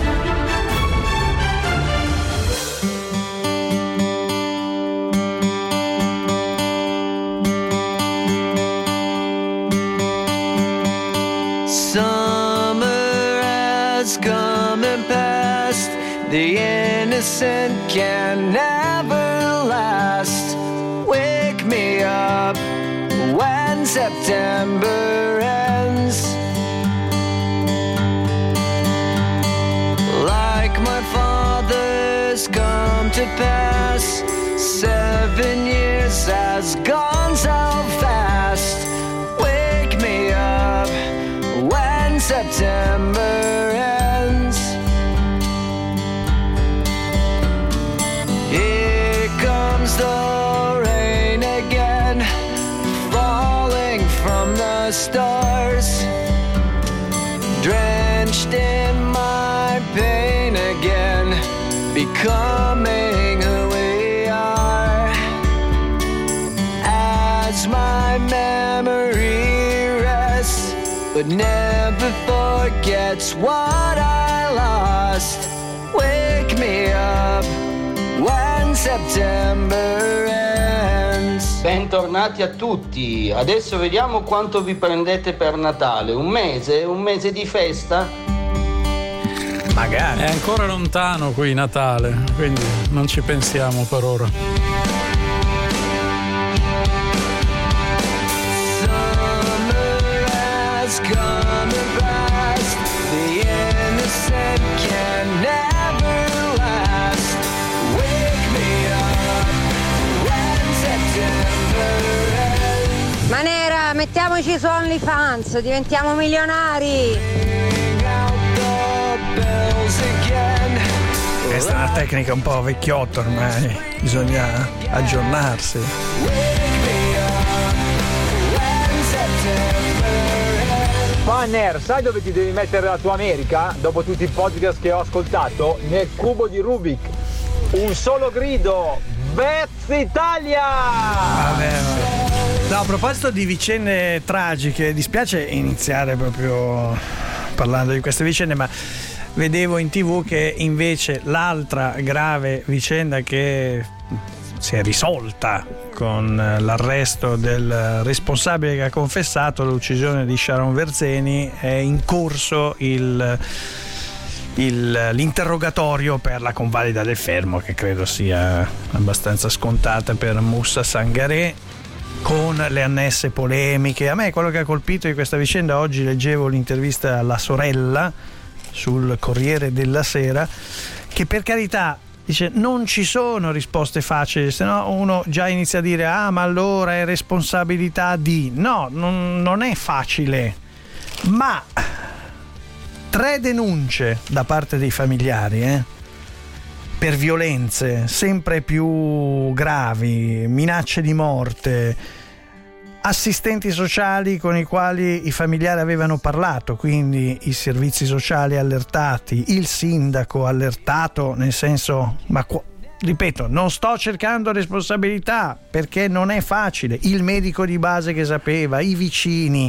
Summer has come and passed. The innocent can never last. Wake me up when September ends. Like my father's come to pass. Seven years has gone so fast. Wake me up when September ends. Here comes the rain again, falling from the stars, drenched in my pain again, becoming who we are. but never forgets what I lost. Wake me up when September ends. Bentornati a tutti, adesso vediamo quanto vi prendete per Natale. Un mese? Un mese di festa? Magari. È ancora lontano qui Natale, quindi non ci pensiamo per ora. Summer has come and passed. The innocent can never last. Wake me up when September ends. Manera, mettiamoci su OnlyFans, diventiamo milionari. Questa è una tecnica un po' vecchiotta ormai, bisogna aggiornarsi. Panner, sai dove ti devi mettere la tua America? Dopo tutti i podcast che ho ascoltato, nel cubo di Rubik. Un solo grido, Bez Italia! Vabbè, vabbè. No, a proposito di vicende tragiche, dispiace iniziare proprio parlando di queste vicende, ma vedevo in tv che invece l'altra grave vicenda che si è risolta con l'arresto del responsabile che ha confessato l'uccisione di Sharon Verzeni, è in corso il, il, l'interrogatorio per la convalida del fermo, che credo sia abbastanza scontata per Moussa Sangaré, con le annesse polemiche. A me quello che ha colpito di questa vicenda, oggi leggevo l'intervista alla sorella sul Corriere della Sera, che per carità dice non ci sono risposte facili, se no uno già inizia a dire ah ma allora è responsabilità di... No, non, non è facile, ma tre denunce da parte dei familiari eh, per violenze sempre più gravi, minacce di morte, assistenti sociali con i quali i familiari avevano parlato, quindi i servizi sociali allertati, il sindaco allertato, nel senso, ma ripeto, non sto cercando responsabilità perché non è facile, il medico di base che sapeva, i vicini,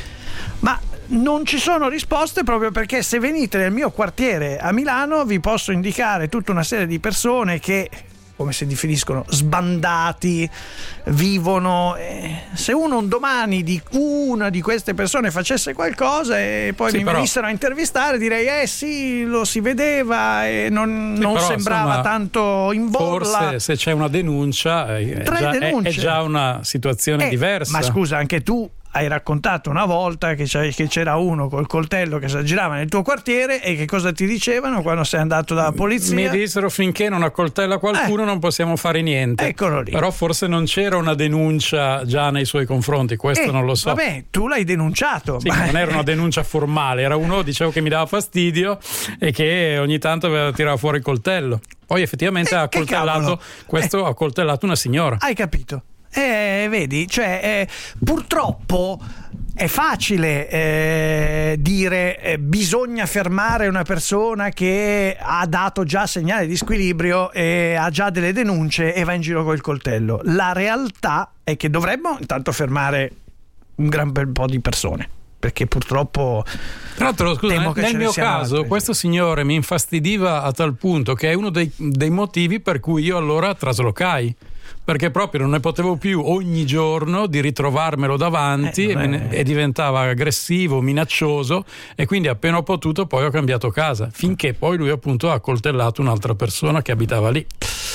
ma non ci sono risposte proprio perché se venite nel mio quartiere a Milano vi posso indicare tutta una serie di persone che, come si definiscono, sbandati, vivono. Se uno un domani di una di queste persone facesse qualcosa e poi sì, mi però... venissero a intervistare, direi eh sì, lo si vedeva e non, sì, non però, sembrava insomma, tanto in bolla. Forse se c'è una denuncia, è, già, è, è già una situazione eh, diversa. Ma scusa, anche tu hai raccontato una volta che, che c'era uno col coltello che si aggirava nel tuo quartiere, e che cosa ti dicevano quando sei andato dalla polizia? Mi dissero finché non accoltella qualcuno eh, non possiamo fare niente. Eccolo lì. Però forse non c'era una denuncia già nei suoi confronti, questo eh, non lo so. Vabbè, tu l'hai denunciato. Sì, ma non era una denuncia formale, era uno, dicevo, che mi dava fastidio e che ogni tanto aveva tirato fuori il coltello. Poi effettivamente eh, ha accoltellato, questo ha eh. accoltellato una signora. Hai capito? Eh, vedi, cioè eh, purtroppo è facile eh, dire eh, bisogna fermare una persona che ha dato già segnali di squilibrio e ha già delle denunce e va in giro col coltello. La realtà è che dovremmo intanto fermare un gran bel po' di persone, perché purtroppo tra l'altro, scusa, nel, nel mio caso altri. Questo signore mi infastidiva a tal punto che è uno dei, dei motivi per cui io allora traslocai, perché proprio non ne potevo più ogni giorno di ritrovarmelo davanti, eh, e, ne, e diventava aggressivo, minaccioso, e quindi appena ho potuto poi ho cambiato casa, finché poi lui appunto ha accoltellato un'altra persona che abitava lì.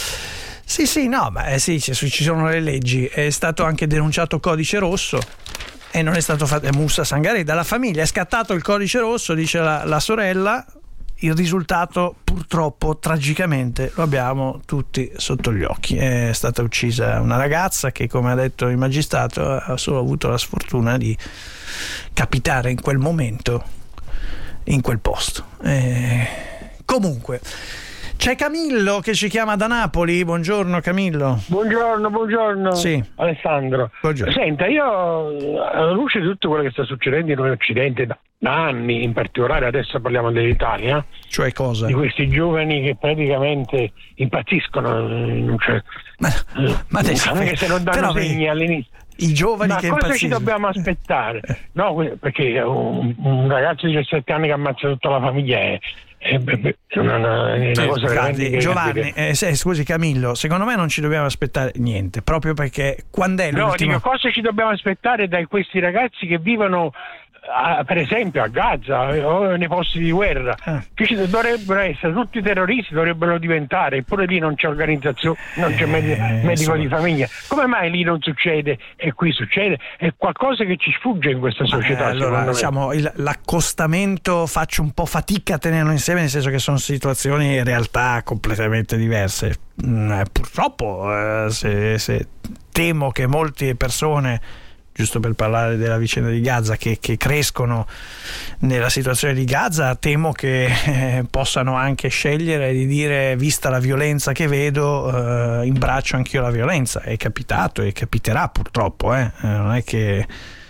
Sì sì, no, ma eh, sì, ci sono le leggi. È stato anche denunciato codice rosso e non è stato fatto. Moussa Sangaré, dalla famiglia è scattato il codice rosso, dice la, la sorella. Il risultato purtroppo tragicamente lo abbiamo tutti sotto gli occhi. È stata uccisa una ragazza che, come ha detto il magistrato, ha solo avuto la sfortuna di capitare in quel momento in quel posto. Eh, comunque C'è Camillo che ci chiama da Napoli. Buongiorno Camillo. Buongiorno, buongiorno. Sì. Alessandro. Buongiorno. Senta, io alla luce di tutto quello che sta succedendo in Occidente da, da anni, in particolare adesso parliamo dell'Italia. Cioè cosa? Di questi giovani che praticamente impazziscono. Non c'è, ma ma adesso, anche se non danno segni all'inizio. I giovani ma che cosa impazziscono? ci dobbiamo aspettare? No, perché un, un ragazzo di diciassette anni che ammazza tutta la famiglia è, è, è una, è una cosa Guardi, che Giovanni, eh, se, scusi Camillo, secondo me non ci dobbiamo aspettare niente, proprio perché quando è no, l'ultima... dico, cosa ci dobbiamo aspettare da questi ragazzi che vivono a, per esempio a Gaza o nei posti di guerra, ah. che ci dovrebbero essere tutti terroristi, dovrebbero diventare, eppure lì non c'è organizzazione, non c'è med- eh, medico insomma. di famiglia. Come mai lì non succede e qui succede? È qualcosa che ci sfugge in questa società. Eh, allora, me. diciamo, il, l'accostamento faccio un po' fatica a tenerlo insieme, nel senso che sono situazioni e realtà completamente diverse. Mm, eh, purtroppo eh, se, se temo che molte persone, giusto per parlare della vicenda di Gaza, che, che crescono nella situazione di Gaza, temo che eh, possano anche scegliere di dire, vista la violenza che vedo, eh, imbraccio anch'io la violenza. È capitato e capiterà purtroppo, eh. Non è che...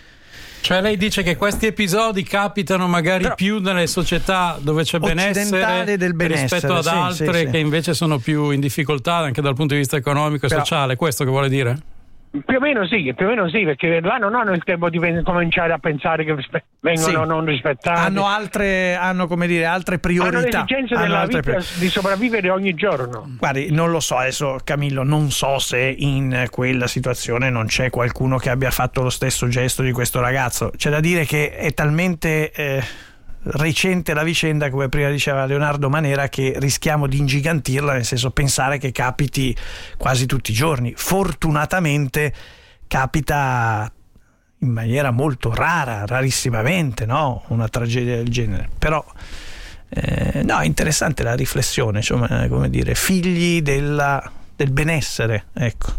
Cioè lei dice che questi episodi capitano magari Però, più nelle società dove c'è benessere, del benessere rispetto ad sì, altre sì, sì. che invece sono più in difficoltà anche dal punto di vista economico e Però, sociale, questo che vuole dire? Più o meno sì, più o meno sì, perché là non hanno il tempo di ven- cominciare a pensare che rispe- vengono Sì. non rispettati. Hanno altre, hanno come dire, altre priorità. Hanno l'esigenza Hanno della altre vita prior- di sopravvivere ogni giorno. Guardi, non lo so adesso Camillo, non so se in quella situazione non c'è qualcuno che abbia fatto lo stesso gesto di questo ragazzo. C'è da dire che è talmente eh, recente la vicenda, come prima diceva Leonardo Manera, che rischiamo di ingigantirla, nel senso pensare che capiti quasi tutti i giorni. Fortunatamente capita in maniera molto rara, rarissimamente, no? Una tragedia del genere. Però eh, no, è interessante la riflessione, cioè, come dire, figli della, del benessere, ecco,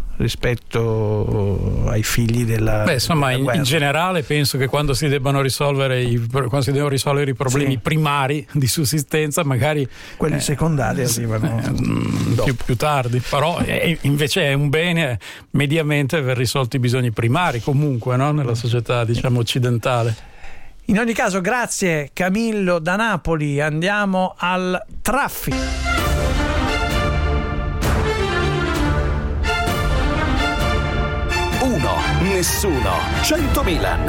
rispetto ai figli della Beh, insomma, della in, in generale penso che quando si debbano risolvere i, quando si devono risolvere i problemi Sì. primari di sussistenza, magari quelli eh, secondari arrivano eh, più, più tardi, però è, invece è un bene mediamente aver risolto i bisogni primari comunque, no? Nella società, diciamo, occidentale. In ogni caso, grazie Camillo da Napoli. Andiamo al traffico. Uno, nessuno, cento Milan.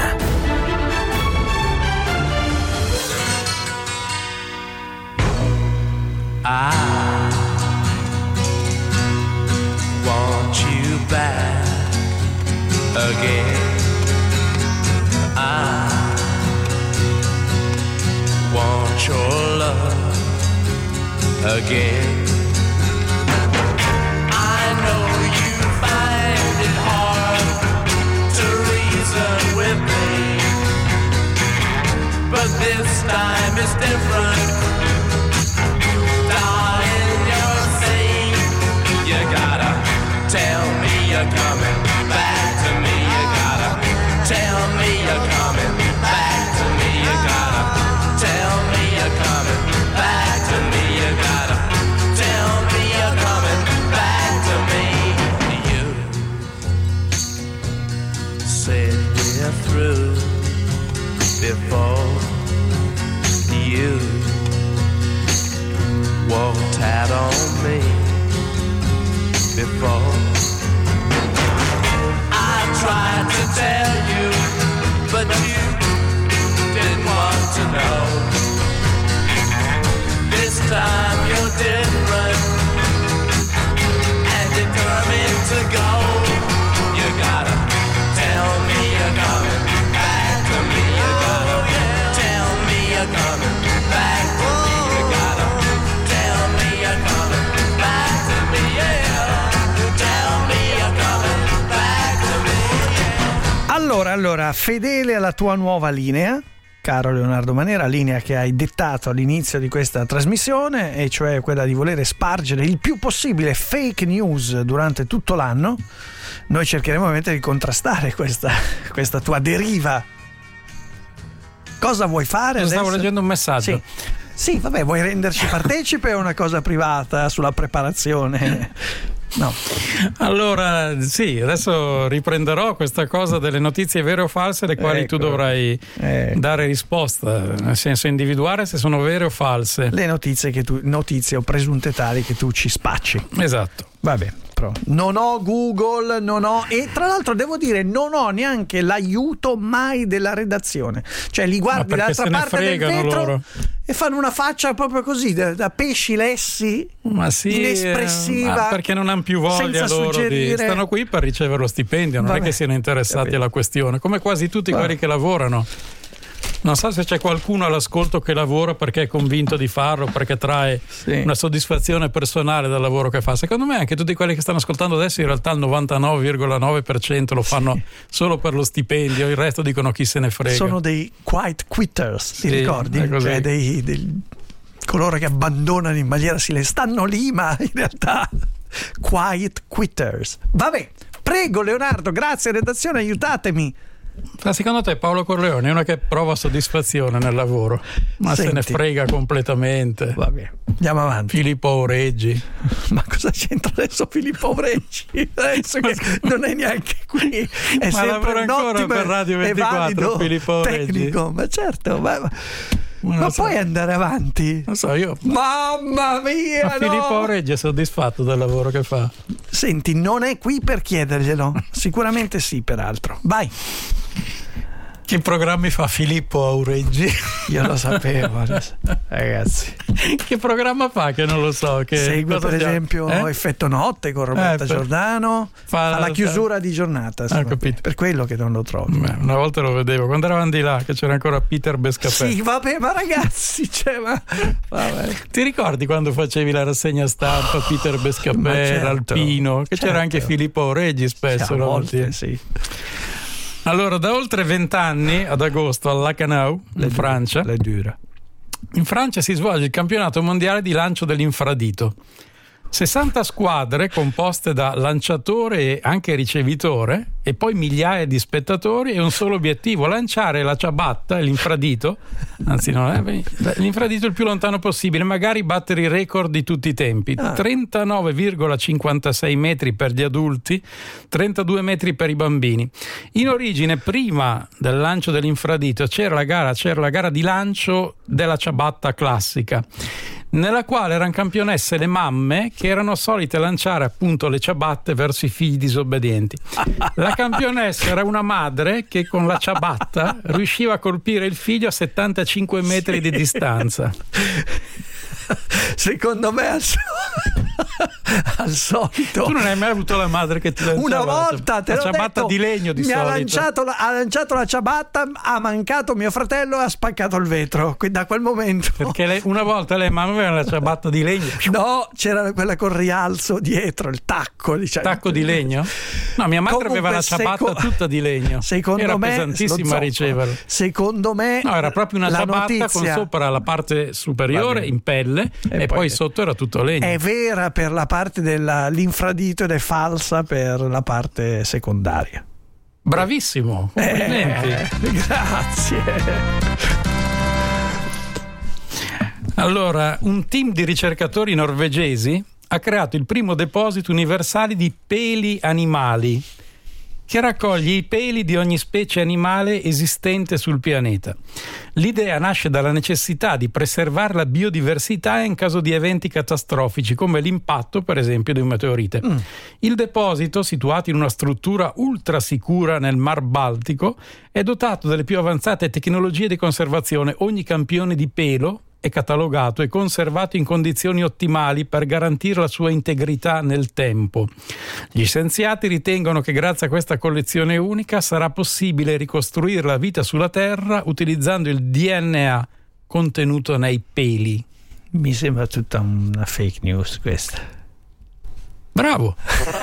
I want you back again. I want your love again. I know you find it hard to reason with me, but this time is different. Darling, you're saying you gotta tell me you're coming back to me. You gotta tell me you're coming back to me. You gotta tell me you're coming back to me. You gotta tell me you're coming back to me. You said we're through before you walked out on me before. I tried to tell you, but you didn't want to know. This time you're different and determined to go. You gotta tell me you're coming back to me. You gotta tell me you're coming back to me. You gotta tell me you're coming back to me. Yeah, tell me you're coming back to me. Allora, allora, fedele alla tua nuova linea, caro Leonardo Manera, linea che hai dettato all'inizio di questa trasmissione, e cioè quella di volere spargere il più possibile fake news durante tutto l'anno. Noi cercheremo ovviamente di contrastare questa, questa tua deriva. Cosa vuoi fare? Stavo adesso? leggendo un messaggio. Sì. Sì, vabbè, vuoi renderci partecipe o una cosa privata sulla preparazione? No. Allora, sì, adesso riprenderò questa cosa delle notizie vere o false, alle quali ecco. tu dovrai ecco. dare risposta, nel senso individuare se sono vere o false. Le notizie che tu, notizie o presunte tali che tu ci spacci. Esatto. Vabbè. Non ho Google, non ho, e tra l'altro devo dire non ho neanche l'aiuto mai della redazione, cioè li guardi dall'altra parte del vetro loro. E fanno una faccia proprio così da, da pesci lessi, ma sì, inespressiva, ma perché non hanno più voglia loro suggerire. di stanno qui per ricevere lo stipendio, non Vabbè, è che siano interessati capito. alla questione, come quasi tutti Vabbè. quelli che lavorano. Non so se c'è qualcuno all'ascolto che lavora perché è convinto di farlo, perché trae sì. una soddisfazione personale dal lavoro che fa. Secondo me anche tutti quelli che stanno ascoltando adesso in realtà il novantanove virgola nove per cento lo fanno sì. solo per lo stipendio, il resto dicono chi se ne frega. Sono dei quiet quitters, ti sì, ricordi? Cioè dei, dei coloro che abbandonano in maniera silenziosa, stanno lì ma in realtà quiet quitters. Vabbè, prego Leonardo, grazie redazione, aiutatemi. Ma secondo te Paolo Corleone è una che prova soddisfazione nel lavoro, ma Senti. se ne frega completamente? Vabbè, andiamo avanti. Filippo Aureggi. Ma cosa c'entra adesso Filippo Aureggi? Adesso che non è neanche qui, è ma sempre lavora un ancora ottimo per Radio ventiquattro Filippo Aureggi. Tecnico, ma certo, ma, ma, ma so. puoi andare avanti? Non so io. Mamma mia! Ma no! Filippo Aureggi è soddisfatto del lavoro che fa? Senti, non è qui per chiederglielo. Sicuramente sì, peraltro. Vai. Che programmi fa Filippo Aureggi? Io lo sapevo, ragazzi. Che programma fa che non lo so? Che Segue per esempio eh? Effetto Notte con Roberta eh, per... Giordano. Fa, fa la chiusura di giornata. Ah, per quello che non lo trovo. Beh, una volta lo vedevo quando eravamo di là, che c'era ancora Peter Bescapè. Sì, vabbè, ma ragazzi, cioè, ma... Vabbè. Ti ricordi quando facevi la rassegna stampa Peter Bescapè, certo, l'Alpino? Che certo. c'era anche Filippo Aureggi spesso. Sì, volte, sì. Allora, da oltre vent'anni, ad agosto, al Lacanau, in Francia, le dura. in Francia si svolge il campionato mondiale di lancio dell'infradito. sessanta squadre composte da lanciatore e anche ricevitore e poi migliaia di spettatori e un solo obiettivo: lanciare la ciabatta, l'infradito, anzi no, eh, l'infradito il più lontano possibile, magari battere i record di tutti i tempi. ah. trentanove virgola cinquantasei metri per gli adulti, trentadue metri per i bambini. In origine, prima del lancio dell'infradito, c'era la gara, c'era la gara di lancio della ciabatta classica, nella quale erano campionesse le mamme che erano solite lanciare appunto le ciabatte verso i figli disobbedienti. La campionessa era una madre che con la ciabatta riusciva a colpire il figlio a settantacinque metri sì. di distanza. Secondo me al, so- al solito tu non hai mai avuto la madre che ti lanciava una volta te la l'ho ciabatta detto, di legno di mi solito ha lanciato, la, ha lanciato la ciabatta, ha mancato mio fratello e ha spaccato il vetro. Quindi da quel momento, perché lei, una volta lei mamma aveva la ciabatta di legno, no, c'era quella con rialzo dietro, il tacco, diciamo. Tacco di legno? No, mia madre Comunque, aveva la ciabatta seco... tutta di legno. Secondo era me, pesantissima a riceverla. Secondo me no, era proprio una ciabatta notizia... con sopra la parte superiore in pelle e, e poi, poi sotto era tutto legno. È vera per la parte dell'infradito ed è falsa per la parte secondaria. Bravissimo, complimenti. Eh, grazie. Allora, un team di ricercatori norvegesi ha creato il primo deposito universale di peli animali, che raccoglie i peli di ogni specie animale esistente sul pianeta. L'idea nasce dalla necessità di preservare la biodiversità in caso di eventi catastrofici, come l'impatto, per esempio, di un meteorite. Mm. Il deposito, situato in una struttura ultra sicura nel Mar Baltico, è dotato delle più avanzate tecnologie di conservazione. Ogni campione di pelo è catalogato e conservato in condizioni ottimali per garantire la sua integrità nel tempo. Gli scienziati ritengono che grazie a questa collezione unica sarà possibile ricostruire la vita sulla Terra utilizzando il D N A contenuto nei peli. Mi sembra tutta una fake news questa. Bravo!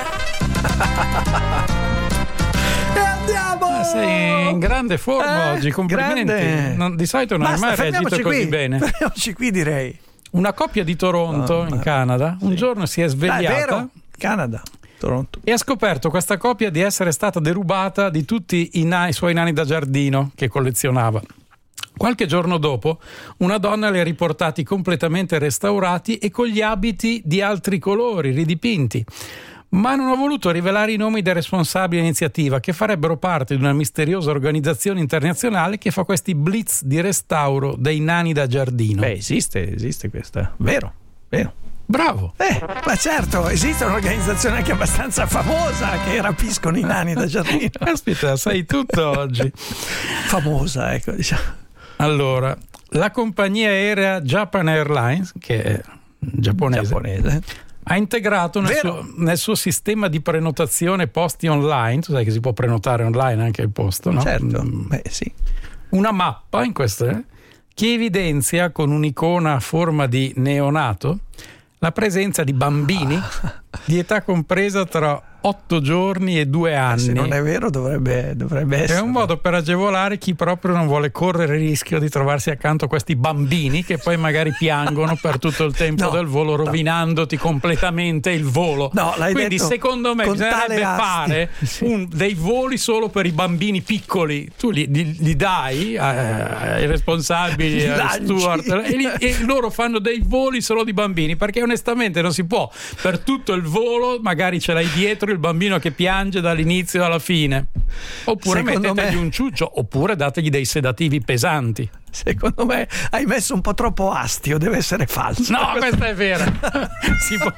Andiamo! Sei in grande forma eh, oggi, complimenti. Non, di solito non Basta, hai mai reagito così qui. bene. Fermiamoci qui, direi. Una coppia di Toronto, oh, in Canada, sì. un giorno si è svegliata. Ah, è vero? Canada, Toronto. E ha scoperto questa coppia di essere stata derubata di tutti i, na- i suoi nani da giardino che collezionava. Qualche giorno dopo, una donna li ha riportati completamente restaurati e con gli abiti di altri colori, ridipinti. Ma non ha voluto rivelare i nomi dei responsabili dell'iniziativa, che farebbero parte di una misteriosa organizzazione internazionale che fa questi blitz di restauro dei nani da giardino. Beh, esiste, esiste questa. Vero, vero. Bravo. Eh, ma certo, esiste un'organizzazione anche abbastanza famosa che rapiscono i nani da giardino. Aspetta, sai tutto oggi. Famosa, ecco, diciamo. Allora, la compagnia aerea Japan Airlines, che è giapponese, giapponese. ha integrato nel suo, nel suo sistema di prenotazione posti online, tu sai che si può prenotare online anche il posto, no? Certo, beh, sì. Una mappa in questo, eh, che evidenzia con un'icona a forma di neonato la presenza di bambini ah. di età compresa tra otto giorni e due anni. Se non è vero dovrebbe, dovrebbe essere. È un modo per agevolare chi proprio non vuole correre il rischio di trovarsi accanto a questi bambini che poi magari piangono per tutto il tempo no, del volo, rovinandoti no. completamente il volo. No, l'hai Quindi detto secondo me bisognerebbe fare sì. un, dei voli solo per i bambini piccoli. Tu li, li, li dai ai responsabili, ai steward, e, li, e loro fanno dei voli solo di bambini, perché onestamente non si può per tutto il volo, magari ce l'hai dietro il bambino che piange dall'inizio alla fine, oppure Secondo mettetegli me... un ciuccio, oppure dategli dei sedativi pesanti. Secondo me hai messo un po' troppo astio, deve essere falso. No, questa è vera. Si può...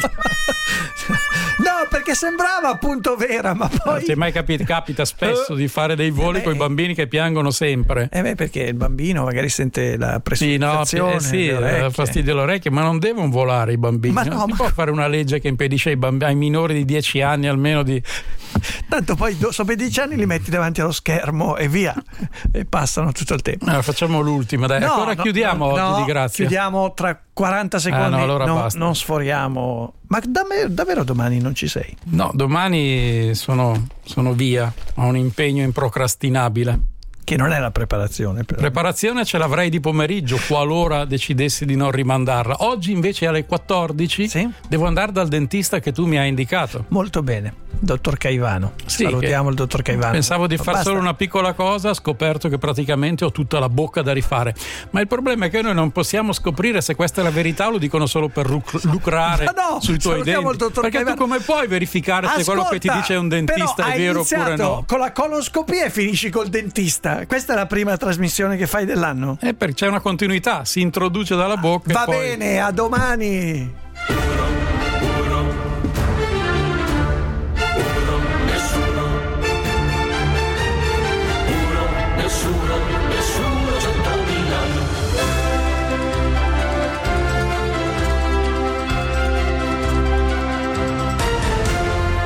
No, perché sembrava appunto vera, ma poi... Non ti è mai capito? Capita spesso di fare dei voli eh con i bambini che piangono sempre. Eh beh, perché il bambino magari sente la pressurizzazione. Sì, no, eh, sì, fastidio alle orecchie, ma non devono volare i bambini. Ma no, non si ma... può fare una legge che impedisce ai, bamb- ai minori di dieci anni almeno di... Tanto poi sopra i dieci anni li metti davanti allo schermo e via, e passano tutto il tempo. Allora, facciamo l'ultima, dai. No, Ancora no, chiudiamo no, oggi no, di grazia. Chiudiamo tra quaranta secondi. Ah, no, allora no, basta. Non sforiamo. Ma davvero, davvero domani non ci sei? No, domani sono, sono via. Ho un impegno improcrastinabile. Che non è la preparazione. Però. Preparazione ce l'avrei di pomeriggio qualora decidessi di non rimandarla. Oggi invece alle quattordici sì? devo andare dal dentista che tu mi hai indicato. Molto bene, dottor Caivano. Sì, salutiamo il dottor Caivano. Pensavo di fare solo una piccola cosa, ho scoperto che praticamente ho tutta la bocca da rifare. Ma il problema è che noi non possiamo scoprire se questa è la verità o lo dicono solo per luc- lucrare no, sui tuoi denti. Perché Caivano. Tu come puoi verificare Ascolta, se quello che ti dice un dentista è vero oppure no? Con la coloscopia e finisci col dentista. Questa è la prima trasmissione che fai dell'anno? Eh, perché c'è una continuità, si introduce dalla bocca. Va e poi... bene, a domani.